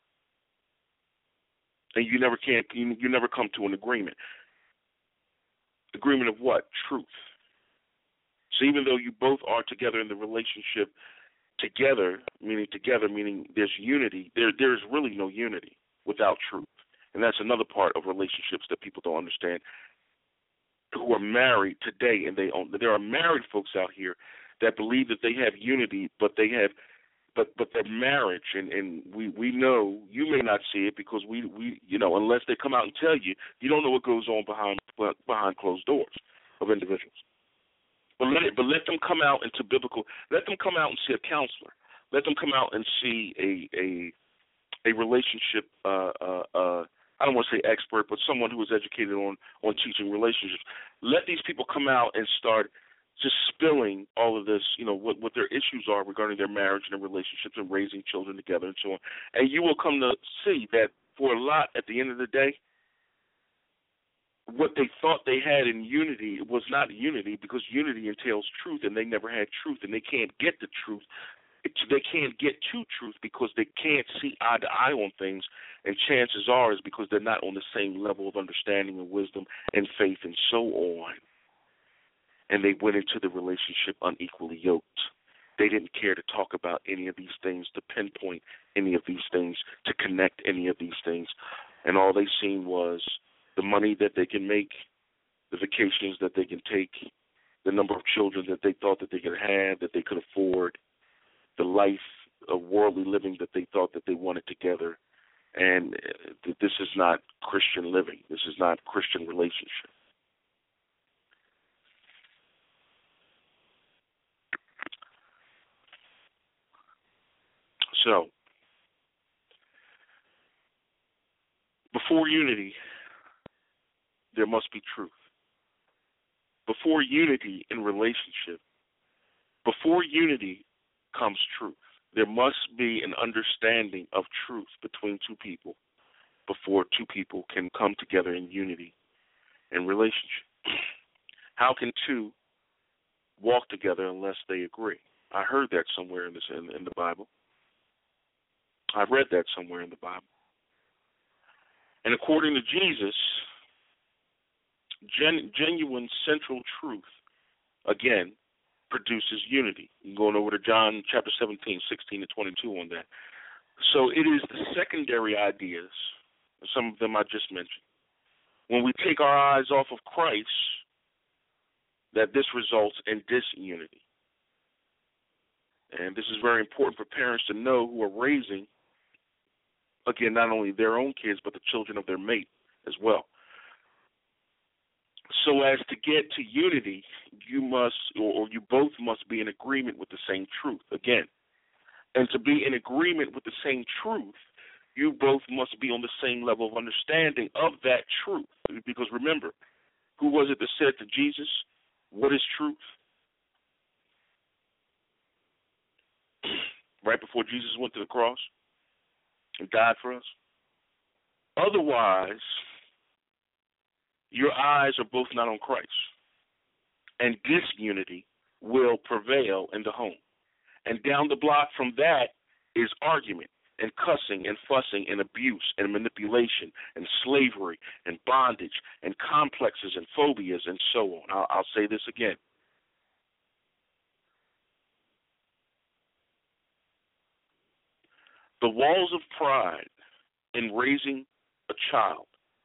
S2: and you never can you, you never come to an agreement. Agreement of what? Truth. So even though you both are together in the relationship, together, meaning together, meaning there's unity, there there's really no unity without truth. And that's another part of relationships that people don't understand, who are married today, and they own, there are married folks out here that believe that they have unity, but they have but but their marriage, and, and we, we know, you may not see it because we, we you know, unless they come out and tell you, you don't know what goes on behind behind closed doors of individuals. But let it, but let them come out into biblical. Let them come out and see a counselor. Let them come out and see a a a relationship. Uh, uh, uh, I don't want to say expert, but someone who is educated on on teaching relationships. Let these people come out and start just spilling all of this. You know what what their issues are regarding their marriage and their relationships and raising children together and so on. And you will come to see that for a lot, at the end of the day, what they thought they had in unity was not unity, because unity entails truth, and they never had truth, and they can't get the truth. They can't get to truth because they can't see eye to eye on things, and chances are is because they're not on the same level of understanding and wisdom and faith and so on. And they went into the relationship unequally yoked. They didn't care to talk about any of these things, to pinpoint any of these things, to connect any of these things, and all they seen was the money that they can make, the vacations that they can take, the number of children that they thought that they could have, that they could afford, the life of worldly living that they thought that they wanted together. And this is not Christian living. This is not Christian relationship. So, before unity, there must be truth. Before unity in relationship, before unity comes truth. There must be an understanding of truth between two people before two people can come together in unity in relationship. How can two walk together unless they agree? I heard that somewhere in, this, in, in the Bible. I read that somewhere in the Bible. And according to Jesus, Gen, genuine central truth, again, produces unity. You're going over to John chapter seventeen, sixteen to twenty-two on that. So it is the secondary ideas, some of them I just mentioned, when we take our eyes off of Christ, that this results in disunity. And this is very important for parents to know who are raising, again, not only their own kids, but the children of their mate as well. So as to get to unity, you must, or, or you both must be in agreement with the same truth, again. And to be in agreement with the same truth, you both must be on the same level of understanding of that truth. Because remember, who was it that said to Jesus, what is truth? Right before Jesus went to the cross and died for us. Otherwise, your eyes are both not on Christ, and disunity will prevail in the home. And down the block from that is argument. and cussing and fussing and abuse and manipulation and slavery and bondage and complexes and phobias and so on. I'll, I'll say this again. The walls of pride in raising a child,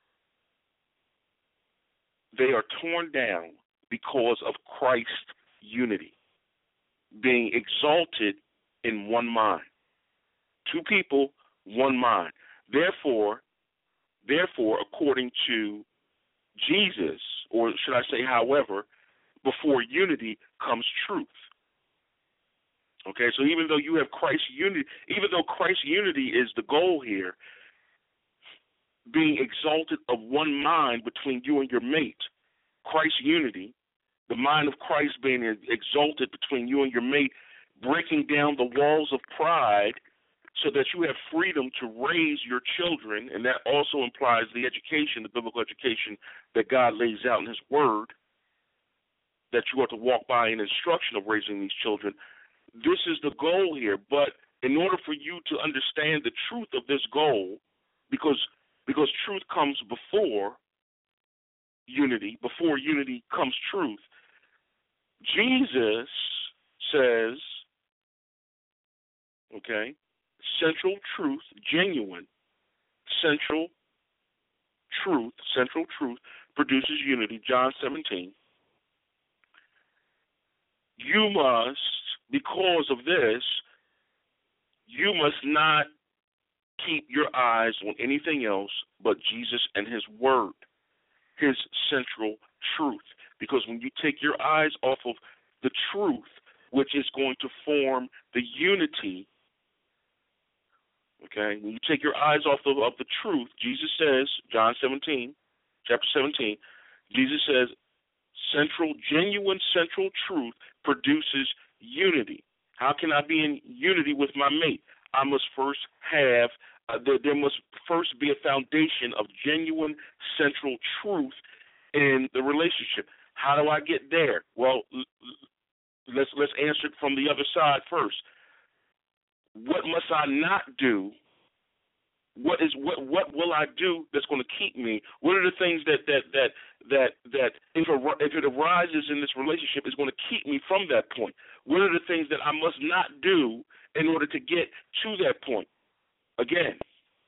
S2: they are torn down because of Christ's unity, being exalted in one mind. Two people, one mind. Therefore, therefore, according to Jesus, or should I say, however, before unity comes truth. Okay, so even though you have Christ's unity, even though Christ's unity is the goal here, being exalted of one mind between you and your mate, Christ's unity, the mind of Christ being exalted between you and your mate, breaking down the walls of pride so that you have freedom to raise your children, and that also implies the education, the biblical education that God lays out in his word, that you are to walk by in instruction of raising these children. This is the goal here, but in order for you to understand the truth of this goal, because because truth comes before unity, before unity comes truth, Jesus says, okay, central truth, genuine, central truth, central truth produces unity, John seventeen. You must, because of this, you must not keep your eyes on anything else but Jesus and his word, his central truth. Because when you take your eyes off of the truth, which is going to form the unity, okay, when you take your eyes off of, of the truth, Jesus says, John seventeen, chapter seventeen, Jesus says, central, genuine central truth produces unity. How can I be in unity with my mate? I must first have, uh, there, there must first be a foundation of genuine central truth in the relationship. How do I get there? Well, let's let's answer it from the other side first. What must I not do? What is what what will I do that's going to keep me? What are the things that that that that that if it, if it arises in this relationship is going to keep me from that point? What are the things that I must not do in order to get to that point? Again,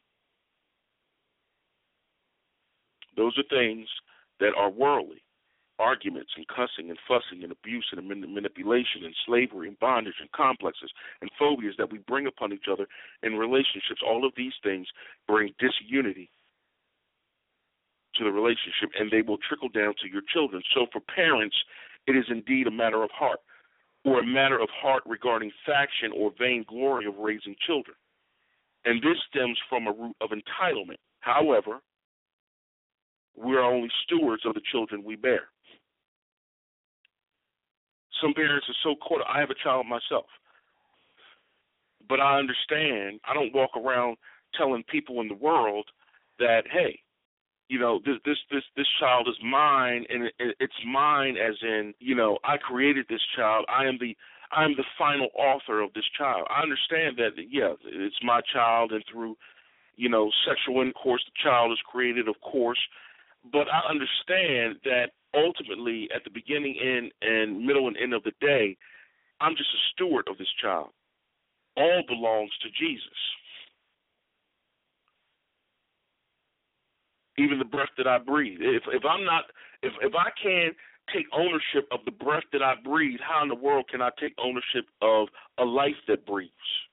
S2: those are things that are worldly. Arguments and cussing and fussing and abuse and manipulation and slavery and bondage and complexes and phobias that we bring upon each other in relationships. All of these things bring disunity to the relationship, and they will trickle down to your children. So for parents, it is indeed a matter of heart, or a matter of heart regarding faction or vainglory of raising children. And this stems from a root of entitlement. However, we are only stewards of the children we bear. Some parents are so caught. I have a child myself, but I understand. I don't walk around telling people in the world that, hey, you know, this this this this child is mine, and it, it's mine as in, you know, I created this child. I am the I am the final author of this child. I understand that, yeah, it's my child, and through, you know, sexual intercourse, the child is created, of course. But I understand that ultimately, at the beginning, end, and middle, and end of the day, I'm just a steward of this child. All belongs to Jesus. Even the breath that I breathe. If if I'm not, if if I can't take ownership of the breath that I breathe, how in the world can I take ownership of a life that breathes?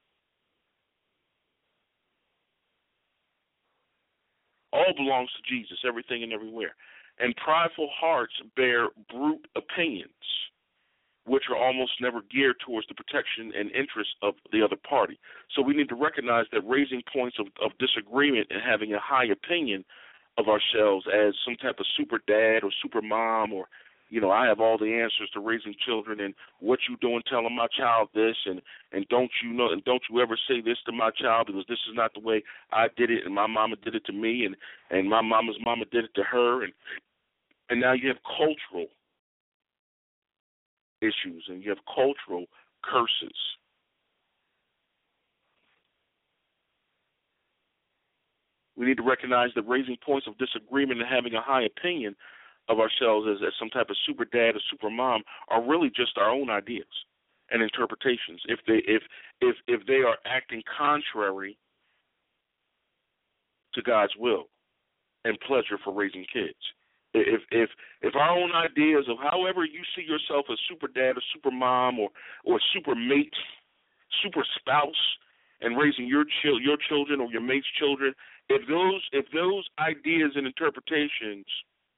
S2: All belongs to Jesus, everything and everywhere. And prideful hearts bear brute opinions, which are almost never geared towards the protection and interest of the other party. So we need to recognize that raising points of, of disagreement and having a high opinion of ourselves as some type of super dad or super mom, or, you know, I have all the answers to raising children, and what you doing telling my child this, and, and don't you know, and don't you ever say this to my child, because this is not the way I did it, and my mama did it to me, and, and my mama's mama did it to her, and and now you have cultural issues, and you have cultural curses. We need to recognize that raising points of disagreement and having a high opinion of ourselves as, as some type of super dad or super mom are really just our own ideas and interpretations. If they if if if they are acting contrary to God's will and pleasure for raising kids. If if if our own ideas of however you see yourself as super dad or super mom or, or super mate, super spouse, and raising your chil- your children or your mate's children, if those if those ideas and interpretations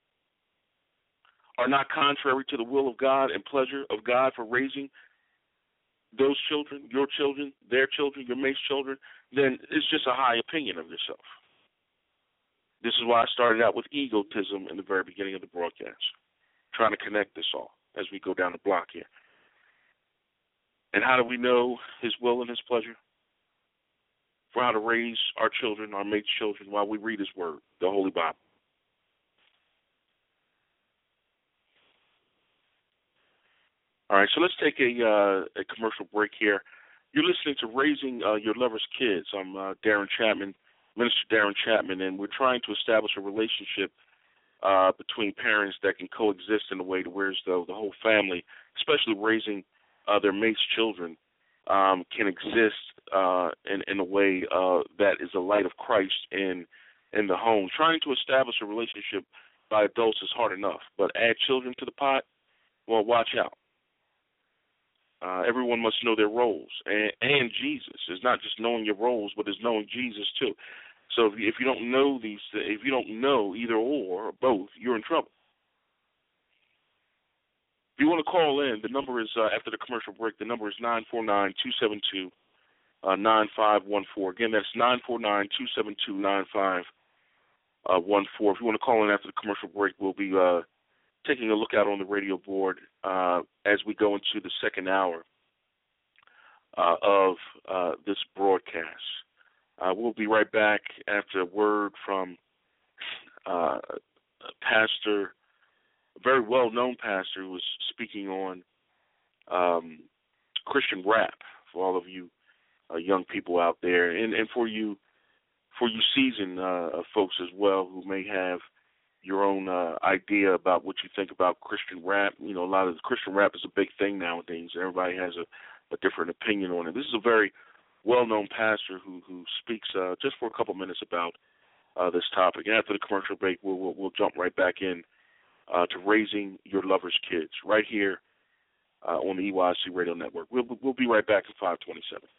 S2: are not contrary to the will of God and pleasure of God for raising those children, your children, their children, your mate's children, then it's just a high opinion of yourself. This is why I started out with egotism in the very beginning of the broadcast, trying to connect this all as we go down the block here. And how do we know his will and his pleasure? For how to raise our children, our mate's children, while we read his word, the Holy Bible. All right, so let's take a, uh, a commercial break here. You're listening to Raising uh, Your Lover's Kids. I'm uh, Darren Chapman, Minister Darren Chapman, and we're trying to establish a relationship uh, between parents that can coexist in a way to where as though the whole family, especially raising uh, their mate's children, um, can exist uh, in, in a way uh, that is the light of Christ in in the home. Trying to establish a relationship by adults is hard enough, but add children to the pot, well, watch out. Uh, everyone must know their roles, and, and Jesus. It's not just knowing your roles, but it's knowing Jesus too. So if you, if you don't know these, if you don't know either or, or both, you're in trouble. If you want to call in, the number is, uh, after the commercial break, the number is nine four nine, two seven two, nine five one four. Again, that's nine four nine, two seven two, nine five one four. If you want to call in after the commercial break, we'll be uh, taking a look out on the radio board uh, as we go into the second hour uh, of uh, this broadcast. Uh, we'll be right back after a word from uh, a pastor, a very well-known pastor who was speaking on um, Christian rap for all of you uh, young people out there, and, and for you for you seasoned uh, folks as well who may have your own uh, idea about what you think about Christian rap. You know, a lot of Christian rap is a big thing nowadays. Everybody has a, a different opinion on it. This is a very well-known pastor who who speaks uh, just for a couple minutes about uh, this topic. And after the commercial break, we'll we'll, we'll jump right back in uh, to Raising Your Lover's Kids right here uh, on the E Y C Radio Network. We'll we'll be right back at five twenty-seven.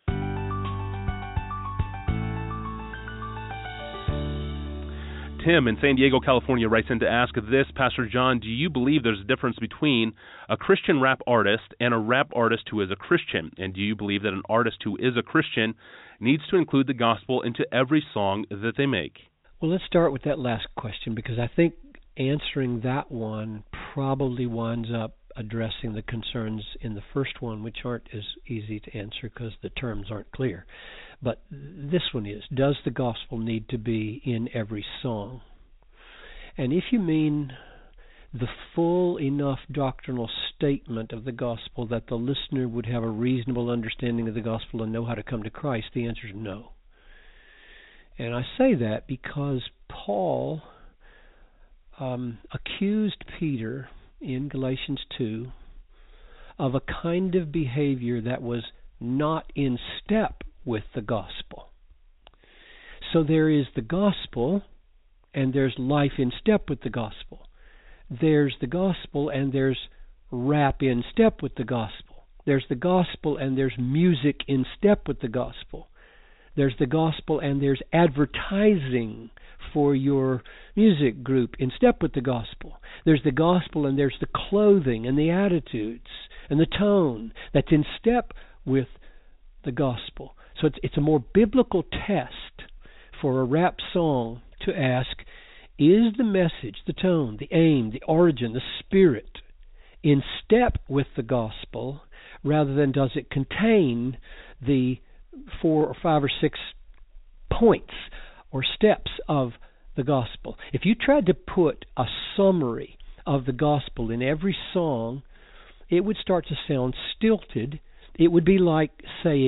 S4: Tim in San Diego, California writes in to ask this, Pastor John, do you believe there's a difference between a Christian rap artist and a rap artist who is a Christian? And do you believe that an artist who is a Christian needs to include the gospel into every song that they make?
S5: Well, let's start with that last question, because I think answering that one probably winds up addressing the concerns in the first one, which aren't as easy to answer because the terms aren't clear. But this one is, does the gospel need to be in every song? And if you mean the full enough doctrinal statement of the gospel that the listener would have a reasonable understanding of the gospel and know how to come to Christ, the answer is no. And I say that because Paul um, accused Peter in Galatians two of a kind of behavior that was not in step with the gospel. So there is the gospel, and there's life in step with the gospel. There's the gospel, and there's rap in step with the gospel. There's the gospel, and there's music in step with the gospel. There's the gospel, and there's advertising for your music group in step with the gospel. There's the gospel, and there's the clothing and the attitudes and the tone that's in step with the gospel. So it's, it's a more biblical test for a rap song to ask, is the message, the tone, the aim, the origin, the spirit in step with the gospel, rather than does it contain the four or five or six points or steps of the gospel? If you tried to put a summary of the gospel in every song, it would start to sound stilted. It would be like saying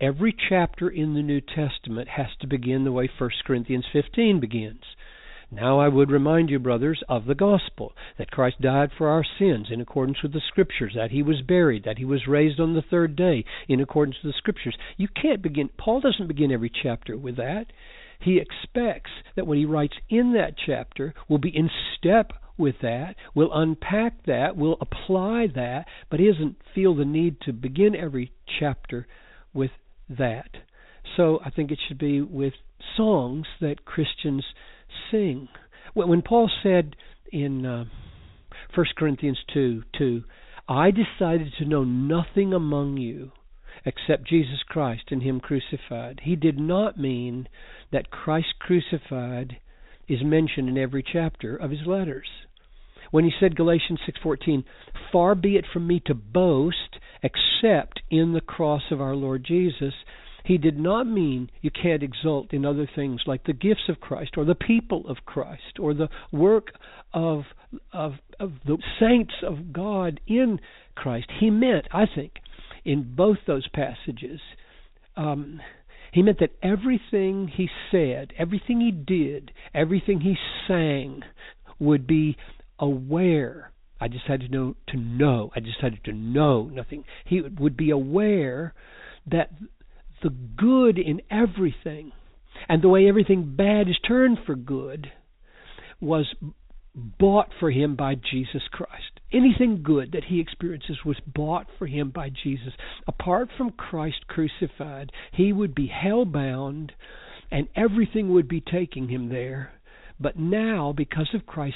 S5: every chapter in the New Testament has to begin the way First Corinthians fifteen begins. Now I would remind you, brothers, of the gospel, that Christ died for our sins in accordance with the Scriptures, that He was buried, that He was raised on the third day in accordance with the Scriptures. You can't begin, Paul doesn't begin every chapter with that. He expects that what he writes in that chapter will be in step with that, will unpack that, will apply that, but he doesn't feel the need to begin every chapter with that. So I think it should be with songs that Christians sing. When Paul said in uh, First Corinthians two, two, I decided to know nothing among you except Jesus Christ and Him crucified, he did not mean that Christ crucified is mentioned in every chapter of his letters. When he said, Galatians six fourteen, far be it from me to boast except in the cross of our Lord Jesus, he did not mean you can't exult in other things like the gifts of Christ or the people of Christ or the work of of, of the saints of God in Christ. He meant, I think, in both those passages, um, he meant that everything he said, everything he did, everything he sang would be aware. I decided to know, to know. I decided to know nothing. He would be aware that the good in everything and the way everything bad is turned for good was bought for him by Jesus Christ. Anything good that he experiences was bought for him by Jesus. Apart from Christ crucified, he would be hell-bound and everything would be taking him there. But now, because of Christ,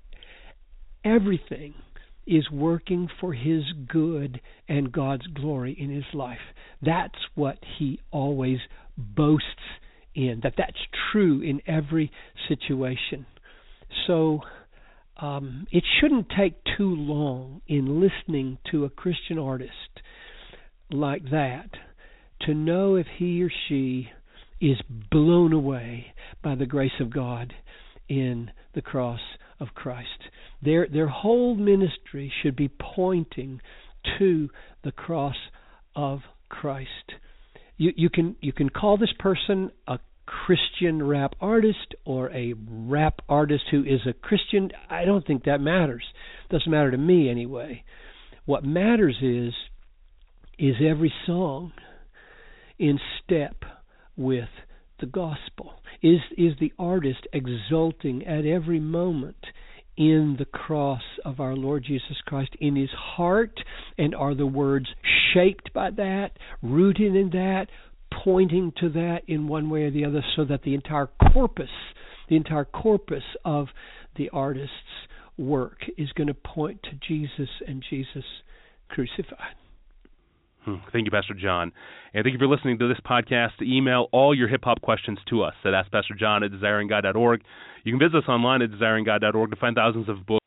S5: everything is working for his good and God's glory in his life. That's what he always boasts in, that that's true in every situation. So um, it shouldn't take too long in listening to a Christian artist like that to know if he or she is blown away by the grace of God in the cross of Christ. Their their whole ministry should be pointing to the cross of Christ. You you can you can call this person a Christian rap artist or a rap artist who is a Christian. I don't think that matters. Doesn't matter to me anyway. What matters is is every song in step with the gospel. Is is the artist exulting at every moment in the cross of our Lord Jesus Christ in his heart, and are the words shaped by that, rooted in that, pointing to that in one way or the other, so that the entire corpus, the entire corpus of the artist's work is going to point to Jesus and Jesus crucified.
S4: Thank you, Pastor John. And thank you for listening to this podcast. Email all your hip-hop questions to us at ask pastor john at desiring god dot org. You can visit us online at desiring god dot org to find thousands of books.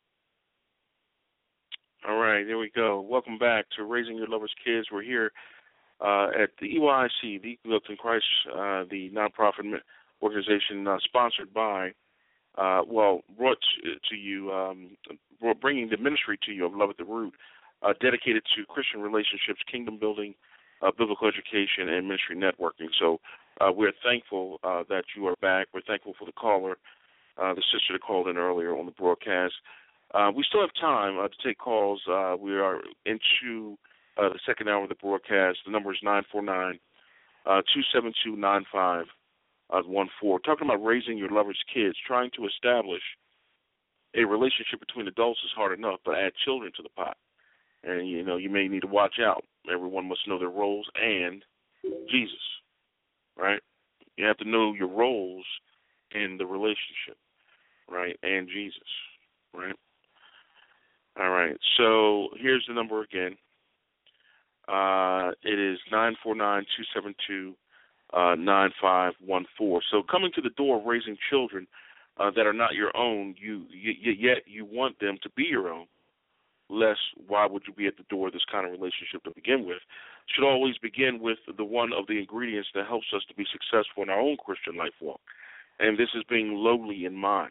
S2: All right, there we go. Welcome back to Raising Your Lover's Kids. We're here uh, at the E Y C, the Equal in Christ, uh, the nonprofit organization uh, sponsored by, uh, well, brought to you, um, bringing the ministry to you of Love at the Root. Uh, dedicated to Christian relationships, kingdom building, uh, biblical education, and ministry networking. So uh, we're thankful uh, that you are back. We're thankful for the caller, uh, the sister that called in earlier on the broadcast. Uh, we still have time uh, to take calls. Uh, we are into uh, the second hour of the broadcast. The number is nine four nine, two seven two, nine five one four. Talking about raising your lover's kids, trying to establish a relationship between adults is hard enough, but add children to the pot. And, you know, you may need to watch out. Everyone must know their roles and Jesus, right? You have to know your roles in the relationship, right, and Jesus, right? All right, so here's the number again. Uh, it is nine four nine, two seven two, nine five one four. So coming to the door of raising children uh, that are not your own, you, you yet you want them to be your own. Less, why would you be at the door of this kind of relationship to begin with? Should always begin with the one of the ingredients that helps us to be successful in our own Christian life walk. And this is being lowly in mind.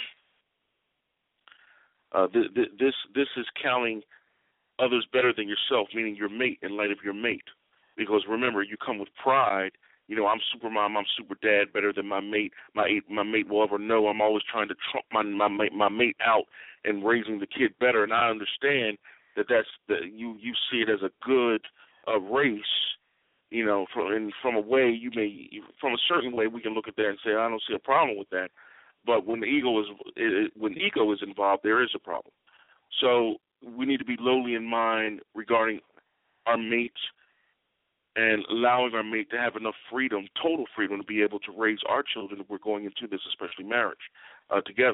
S2: Uh, th- th- this this is counting others better than yourself, meaning your mate in light of your mate. Because remember, you come with pride. You know, I'm super mom, I'm super dad, better than my mate. My my mate will ever know. I'm always trying to trump my my mate, my mate out and raising the kid better. And I understand that that's the you you see it as a good uh, race. You know, from and from a way you may from a certain way we can look at that and say I don't see a problem with that. But when the ego is it, when ego is involved, there is a problem. So we need to be lowly in mind regarding our mates and allowing our mate to have enough freedom, total freedom, to be able to raise our children if we're going into this, especially marriage, uh, together.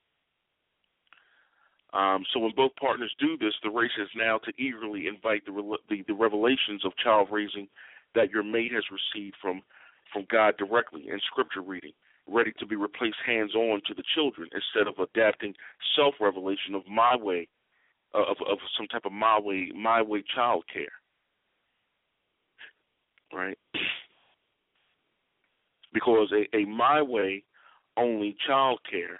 S2: Um, so when both partners do this, the race is now to eagerly invite the, the, the revelations of child raising that your mate has received from, from God directly in scripture reading, ready to be replaced hands-on to the children instead of adapting self-revelation of my way, uh, of, of some type of my way, my way child care. Right? Because a, a my way only child care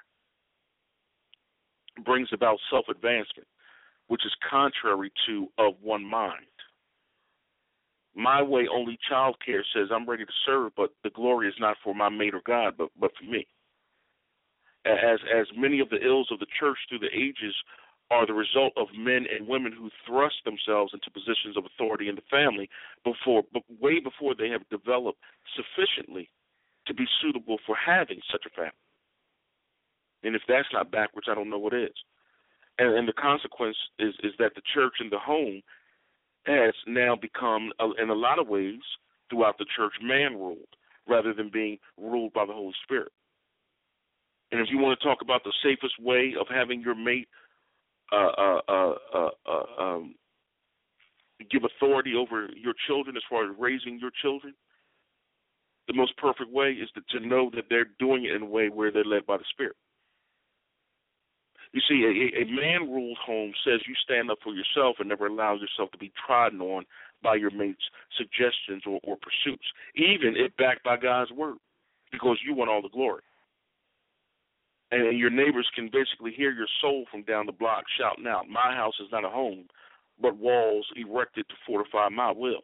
S2: brings about self-advancement, which is contrary to of one mind. My way only child care says I'm ready to serve, but the glory is not for my mate or God, but, but for me. As as many of the ills of the church through the ages are the result of men and women who thrust themselves into positions of authority in the family before, but way before they have developed sufficiently to be suitable for having such a family. And if that's not backwards, I don't know what is. And, and the consequence is, is that the church and the home has now become, uh, in a lot of ways, throughout the church, man-ruled rather than being ruled by the Holy Spirit. And if you want to talk about the safest way of having your mate Uh, uh, uh, uh, uh, um, give authority over your children as far as raising your children, the most perfect way is to, to know that they're doing it in a way where they're led by the Spirit. You see, a, a man-ruled home says you stand up for yourself and never allow yourself to be trodden on by your mate's suggestions or, or pursuits, even if backed by God's word, because you want all the glory. And your neighbors can basically hear your soul from down the block shouting out, my house is not a home, but walls erected to fortify my will.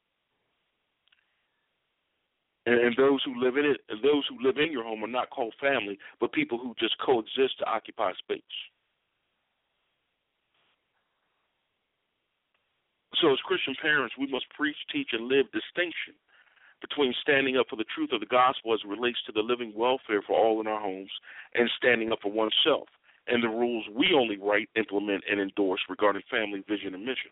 S2: And, and those who live in it, and those who live in your home are not called family, but people who just coexist to occupy space. So as Christian parents, we must preach, teach, and live distinction between standing up for the truth of the gospel as it relates to the living welfare for all in our homes and standing up for oneself and the rules we only write, implement, and endorse regarding family vision and mission.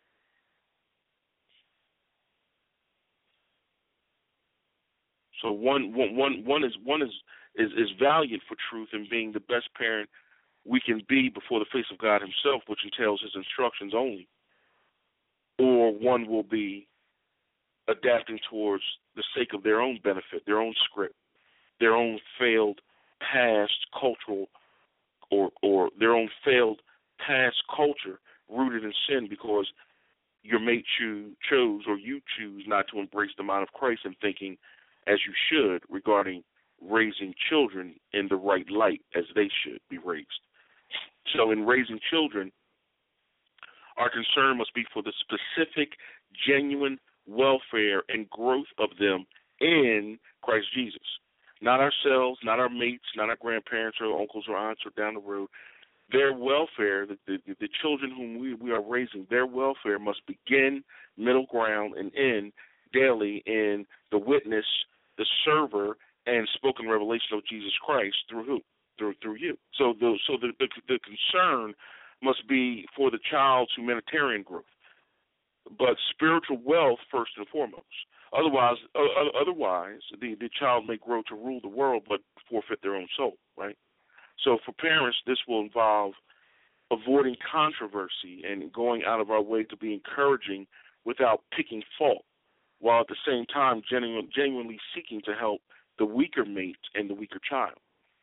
S2: So one, one, one, one is one is, is, is valiant for truth and being the best parent we can be before the face of God himself, which entails his instructions only. Or one will be adapting towards the sake of their own benefit, their own script, their own failed past cultural or or their own failed past culture rooted in sin because your mate cho- chose or you choose not to embrace the mind of Christ and thinking as you should regarding raising children in the right light as they should be raised. So in raising children, our concern must be for the specific, genuine welfare and growth of them in Christ Jesus. Not ourselves, not our mates, not our grandparents or uncles or aunts or down the road. Their welfare, the, the, the children whom we, we are raising, their welfare must begin, middle ground, and end daily in the witness, the server, and spoken revelation of Jesus Christ through who? Through through you. So the so the, the the concern must be for the child's humanitarian growth, but spiritual wealth first and foremost. Otherwise, uh, otherwise the, the child may grow to rule the world but forfeit their own soul, right? So for parents, this will involve avoiding controversy and going out of our way to be encouraging without picking fault, while at the same time genuine, genuinely seeking to help the weaker mate and the weaker child.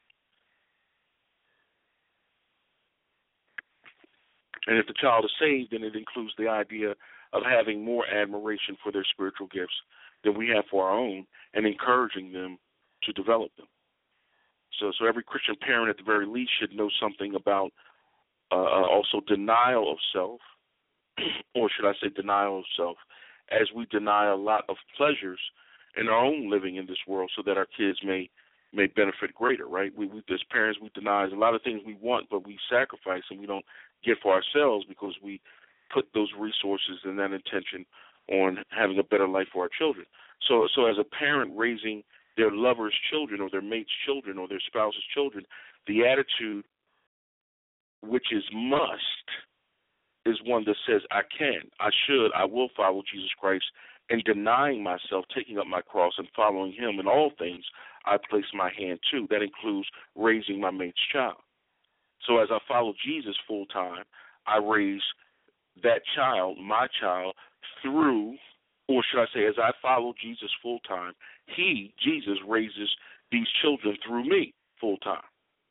S2: And if the child is saved, then it includes the idea of having more admiration for their spiritual gifts than we have for our own and encouraging them to develop them. So so every Christian parent at the very least should know something about uh, also denial of self, or should I say denial of self, as we deny a lot of pleasures in our own living in this world so that our kids may may benefit greater, right? We, we as parents, we deny a lot of things we want, but we sacrifice and we don't get for ourselves because we put those resources and that intention on having a better life for our children. So, so as a parent raising their lover's children or their mate's children or their spouse's children, the attitude, which is must, is one that says, I can, I should, I will follow Jesus Christ, and denying myself, taking up my cross, and following him in all things I place my hand to. That includes raising my mate's child. So as I follow Jesus full time, I raise that child, my child, through, or should I say, as I follow Jesus full time, he, Jesus, raises these children through me full time.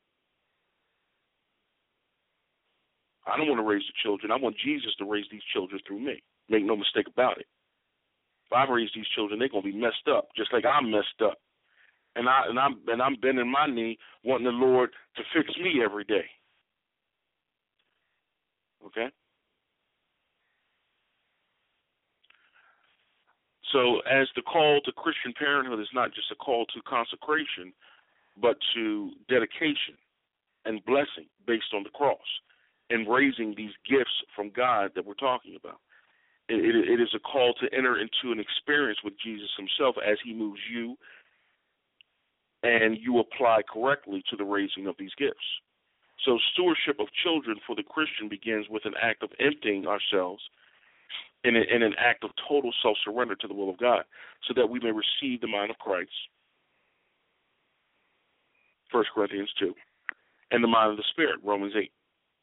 S2: I don't want to raise the children. I want Jesus to raise these children through me. Make no mistake about it. If I raise these children, they're going to be messed up, just like I'm messed up. And, I, and, I'm, and I'm bending my knee, wanting the Lord to fix me every day. Okay? So as the call to Christian parenthood is not just a call to consecration, but to dedication and blessing based on the cross and raising these gifts from God that we're talking about. It, it, it is a call to enter into an experience with Jesus himself as he moves you and you apply correctly to the raising of these gifts. So stewardship of children for the Christian begins with an act of emptying ourselves in, a, in an act of total self-surrender to the will of God so that we may receive the mind of Christ, First Corinthians two, and the mind of the Spirit, Romans eight.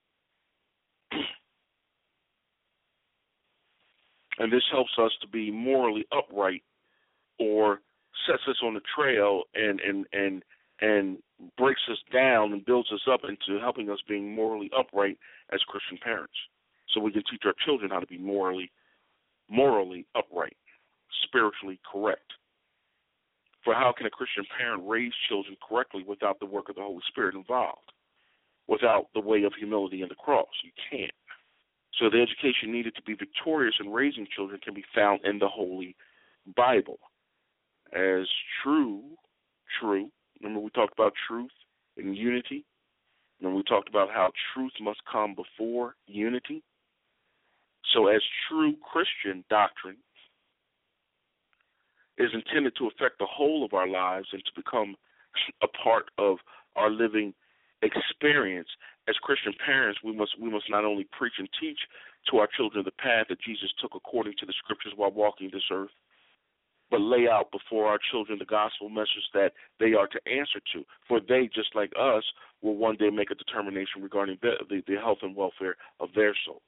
S2: And this helps us to be morally upright, or sets us on the trail and, and, and, and breaks us down and builds us up into helping us being morally upright as Christian parents. So we can teach our children how to be morally morally upright, spiritually correct. For how can a Christian parent raise children correctly without the work of the Holy Spirit involved? Without the way of humility and the cross? You can't. So the education needed to be victorious in raising children can be found in the Holy Bible. As true, true, remember we talked about truth and unity? Remember we talked about how truth must come before unity? So as true Christian doctrine is intended to affect the whole of our lives and to become a part of our living experience, as Christian parents, we must we must not only preach and teach to our children the path that Jesus took according to the Scriptures while walking this earth, but lay out before our children the gospel message that they are to answer to. For they, just like us, will one day make a determination regarding the, the, the health and welfare of their soul.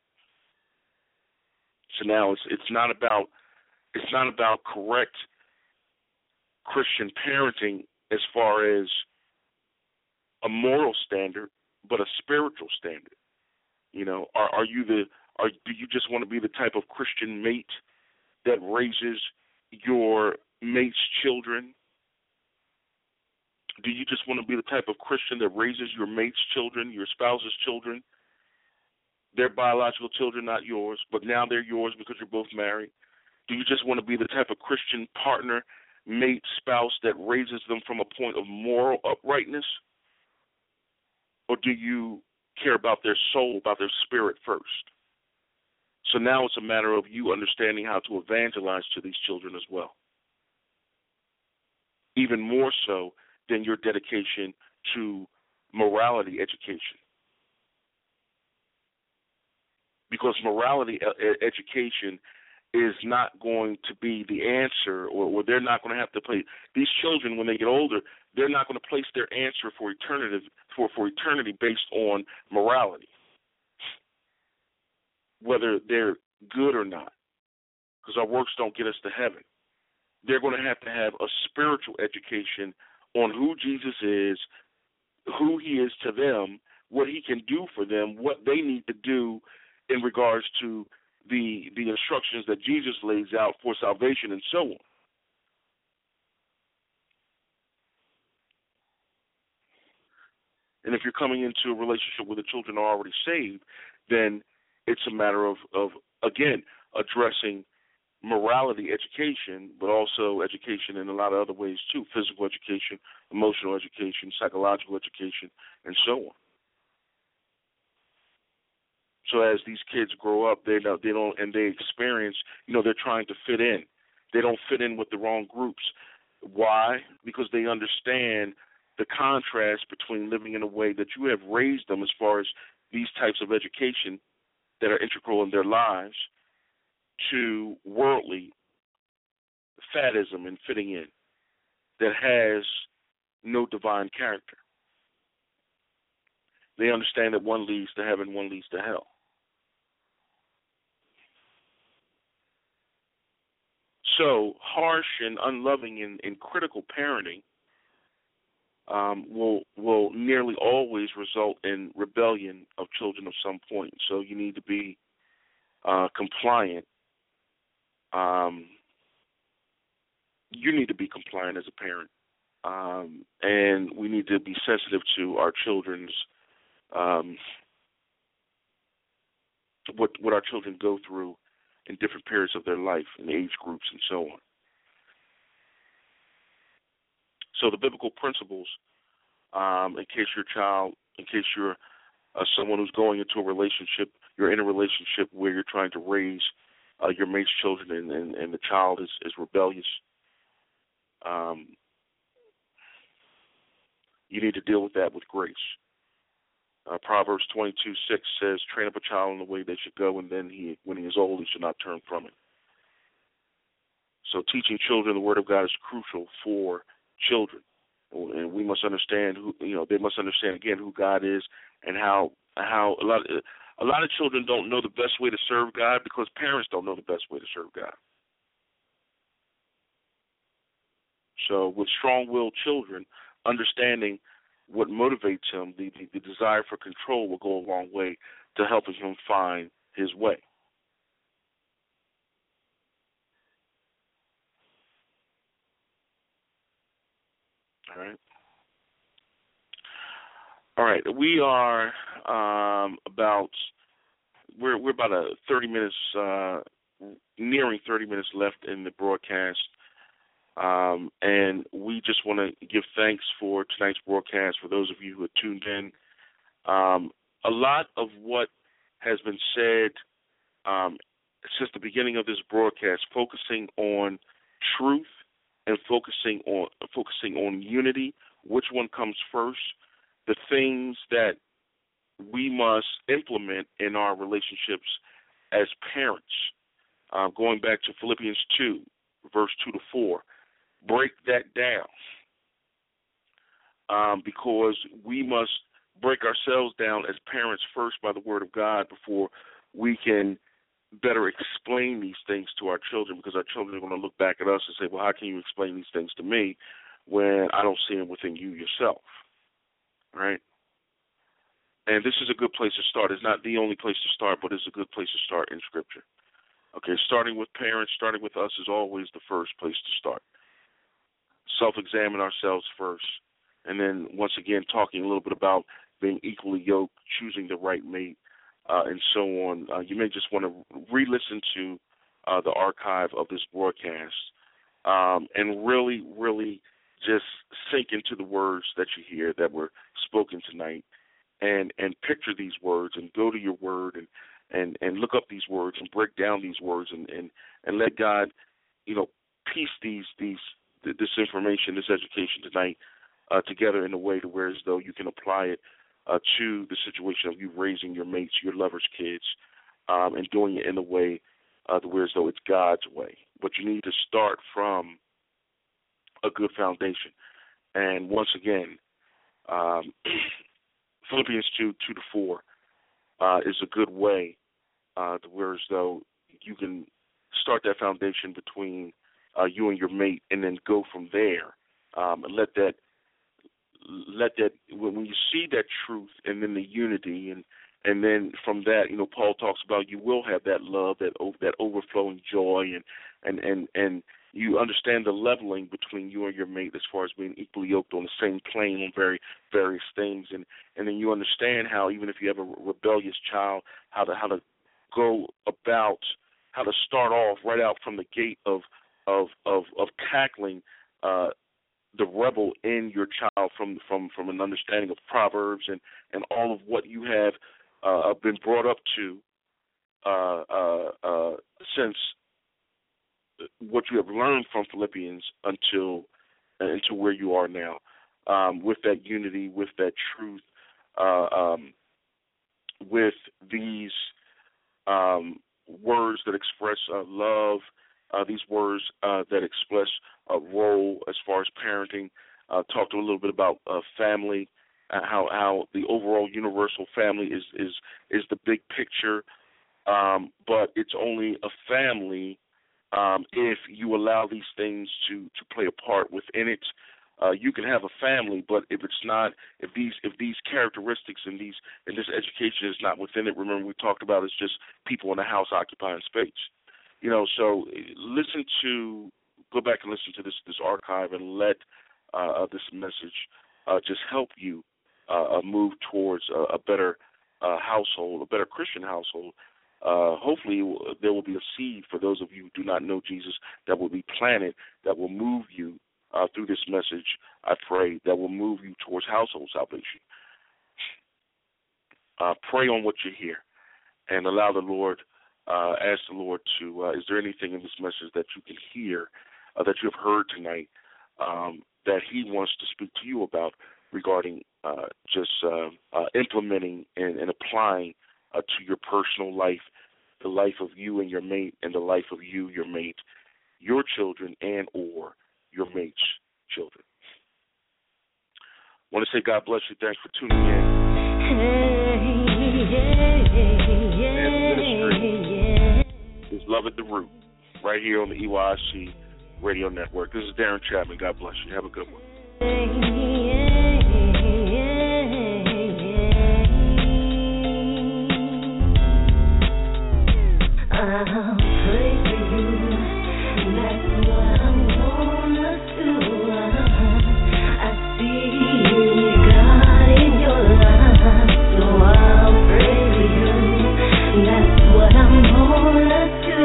S2: So now it's it's not about it's not about correct Christian parenting as far as a moral standard, but a spiritual standard. You know, are, are you the are do you just want to be the type of Christian mate that raises your mate's children? Do you just want to be the type of Christian that raises your mate's children, your spouse's children, their biological children, not yours, but now they're yours because you're both married? Do you just want to be the type of Christian partner, mate, spouse that raises them from a point of moral uprightness? Or do you care about their soul, about their spirit first? So now it's a matter of you understanding how to evangelize to these children as well. Even more so than your dedication to morality education. Because morality e- education is not going to be the answer, or, or they're not going to have to play. These children, when they get older, they're not going to place their answer for eternity for, for eternity based on morality, whether they're good or not, because our works don't get us to heaven. They're going to have to have a spiritual education on who Jesus is, who he is to them, what he can do for them, what they need to do in regards to the the instructions that Jesus lays out for salvation and so on. And if you're coming into a relationship where the children are already saved, then it's a matter of, of again, addressing morality education, but also education in a lot of other ways too, physical education, emotional education, psychological education, and so on. So as these kids grow up, they don't, they don't, and they experience, you know, they're trying to fit in. They don't fit in with the wrong groups. Why? Because they understand the contrast between living in a way that you have raised them as far as these types of education that are integral in their lives to worldly faddism and fitting in that has no divine character. They understand that one leads to heaven, one leads to hell. So harsh and unloving and, and critical parenting um, will will nearly always result in rebellion of children of some point. So you need to be uh, compliant. Um, you need to be compliant as a parent, um, and we need to be sensitive to our children's um, what what our children go through in different periods of their life and age groups and so on. So the biblical principles, um, in case your child, in case you're uh, someone who's going into a relationship, you're in a relationship where you're trying to raise uh, your mate's children and, and, and the child is, is rebellious, um, you need to deal with that with grace. Uh, Proverbs twenty-two six says, train up a child in the way they should go, and then he, when he is old, he should not turn from it. So teaching children the Word of God is crucial for children. And we must understand who, you know, they must understand, again, who God is and how how a lot, of, a lot of children don't know the best way to serve God because parents don't know the best way to serve God. So with strong-willed children, understanding what motivates him, the, the, the desire for control will go a long way to helping him find his way. All right. All right. We are um, about we're we're about a thirty minutes, uh, nearing thirty minutes left in the broadcast. Um, and we just want to give thanks for tonight's broadcast for those of you who have tuned in. Um, a lot of what has been said um, since the beginning of this broadcast, focusing on truth and focusing on focusing on unity, which one comes first, the things that we must implement in our relationships as parents. Uh, going back to Philippians two, verse two to four. Break that down um, because we must break ourselves down as parents first by the Word of God before we can better explain these things to our children, because our children are going to look back at us and say, well, how can you explain these things to me when I don't see them within you yourself, right? And this is a good place to start. It's not the only place to start, but it's a good place to start in Scripture. Okay, starting with parents, starting with us is always the first place to start. Self-examine ourselves first, and then once again talking a little bit about being equally yoked, choosing the right mate, uh, and so on. Uh, you may just want to re-listen to uh, the archive of this broadcast um, and really, really just sink into the words that you hear that were spoken tonight, and and picture these words and go to your word and, and, and look up these words and break down these words and, and, and let God, you know, piece these these this information, this education tonight uh, together in a way to where as though you can apply it uh, to the situation of you raising your mates, your lovers' kids, um, and doing it in a way uh, to where as though it's God's way. But you need to start from a good foundation. And once again, um, Philippians two, two to four uh, is a good way uh, to where as though you can start that foundation between Uh, you and your mate, and then go from there. Um, and let that, let that when, when you see that truth, and then the unity, and and then from that, you know, Paul talks about you will have that love, that that overflowing joy, and and and and you understand the leveling between you and your mate as far as being equally yoked on the same plane on very various things, and and then you understand how even if you have a rebellious child, how to how to go about how to start off right out from the gate of of of, of tackling uh, the rebel in your child from from from an understanding of Proverbs and, and all of what you have uh, been brought up to uh, uh, uh, since what you have learned from Philippians until uh, until where you are now, um, with that unity, with that truth, uh, um, with these um, words that express uh, love, uh, these words uh, that express a role as far as parenting. Uh, talked a little bit about uh, family, uh, how how the overall universal family is is is the big picture, um, but it's only a family um, if you allow these things to, to play a part within it. Uh, you can have a family, but if it's not, if these if these characteristics and these and this education is not within it, remember we talked about it's just people in the house occupying space. You know, so listen to, go back and listen to this this archive and let uh, this message uh, just help you uh, move towards a, a better uh, household, a better Christian household. Uh, hopefully there will be a seed for those of you who do not know Jesus that will be planted, that will move you uh, through this message, I pray, that will move you towards household salvation. Uh, pray on what you hear and allow the Lord, uh, ask the Lord to, uh, is there anything in this message that you can hear, uh, that you have heard tonight, um, that he wants to speak to you about regarding uh, just uh, uh, implementing and, and applying Uh, to your personal life, the life of you and your mate, and the life of you, your mate, your children, and or your mate's children. I want to say God bless you. Thanks for tuning in. And the ministry is Love at the Root, right here on the E Y I C Radio Network. This is Darren Chapman. God bless you. Have a good one.
S6: I'll pray for you, that's what I'm gonna do. I see God in your life, so I'll pray for you, that's what I'm gonna do.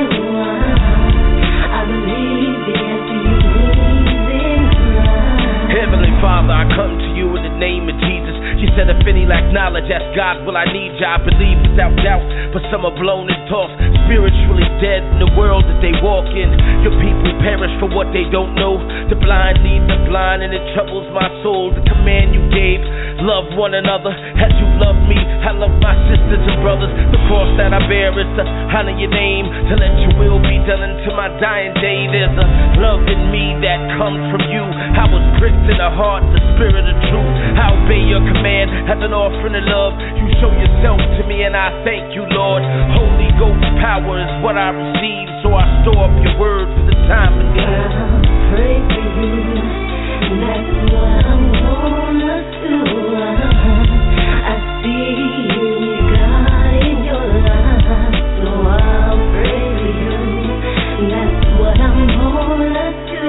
S6: I believe the answer you need in Christ.
S7: Heavenly Father, I come to you in the name of Jesus. You said if any lack knowledge, ask God, will I need you? I believe without doubt, but some are blown and tossed, spiritually dead in the world that they walk in. Your people perish for what they don't know. The blind lead the blind, and it troubles my soul. The command you gave, love one another as you love me. I love my sisters and brothers. The cross that I bear is to honor your name, to let your will be done until my dying day. There's a love in me that comes from you. I was pricked in the heart, the spirit of truth. I obey your command as an offering of love. You show yourself to me, and I thank you, Lord. Holy Ghost power is what I receive, so I store up your word for the time of need.
S6: I'll pray for you, that's what I'm gonna do. I see God in your life, so I'll pray for you, that's what I'm gonna do.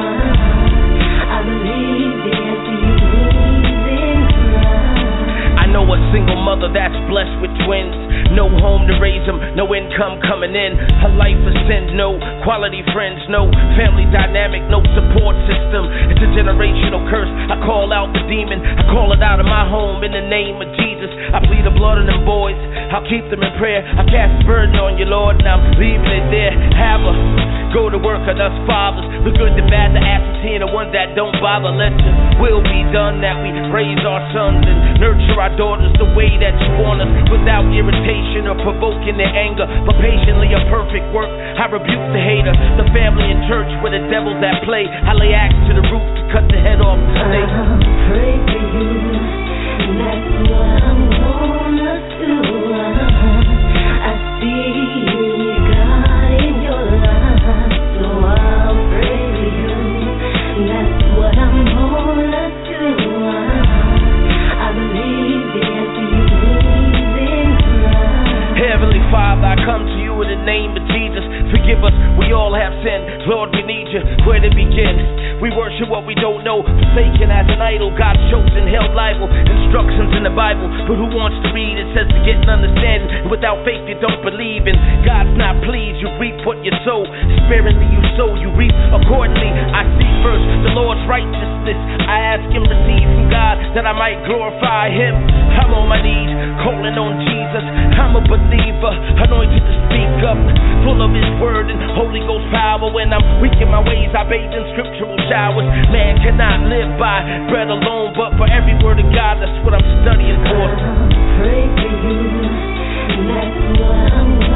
S6: I believe the answer you need in Christ.
S7: I know a single mother that's blessed with twins. No home to raise them, no income coming in. Her life is sin, no quality friends, no family dynamic, no support system. It's a generational curse. I call out the demon, I call it out of my home in the name of Jesus. I plead the blood of them boys, I'll keep them in prayer. I cast the burden on you, Lord, and I'm leaving it there. Have a go to work on us fathers, the good, the bad, the absentee, and the ones that don't bother. Let your will be done, that we raise our sons and nurture our daughters the way that you want us, without irritation or provoking their anger, but patiently a perfect work. I rebuke the hater, the family and church where the devil's at play. I lay axe to the root to cut the head off the snake.
S6: I'll pray for you, that's what I'm gonna do. I see God in your life, so I'll pray for you, that's what I'm gonna do. I believe the answer you need in Christ.
S7: Heavenly Father, I come to you in the name of Jesus. Forgive us, we all have sinned. Lord, we need you. Where to begin? We worship what we don't know, forsaken as an idol. God's chosen, held liable. Instructions in the Bible, but who wants to read? It says to get an understanding. Without faith, you don't believe. And God's not pleased. You reap what you sow. Sparingly you sow, you reap accordingly. I seek first the Lord's righteousness. I ask and receive from God that I might glorify Him. I'm on my knees, calling on Jesus. I'm a believer, anointed to speak up, full of His word and Holy Ghost power. When I'm weak in my ways, I bathe in scriptural showers. Man cannot live by bread alone, but for every word of God, that's what I'm studying for.
S6: I'll pray for you, and that's what I'm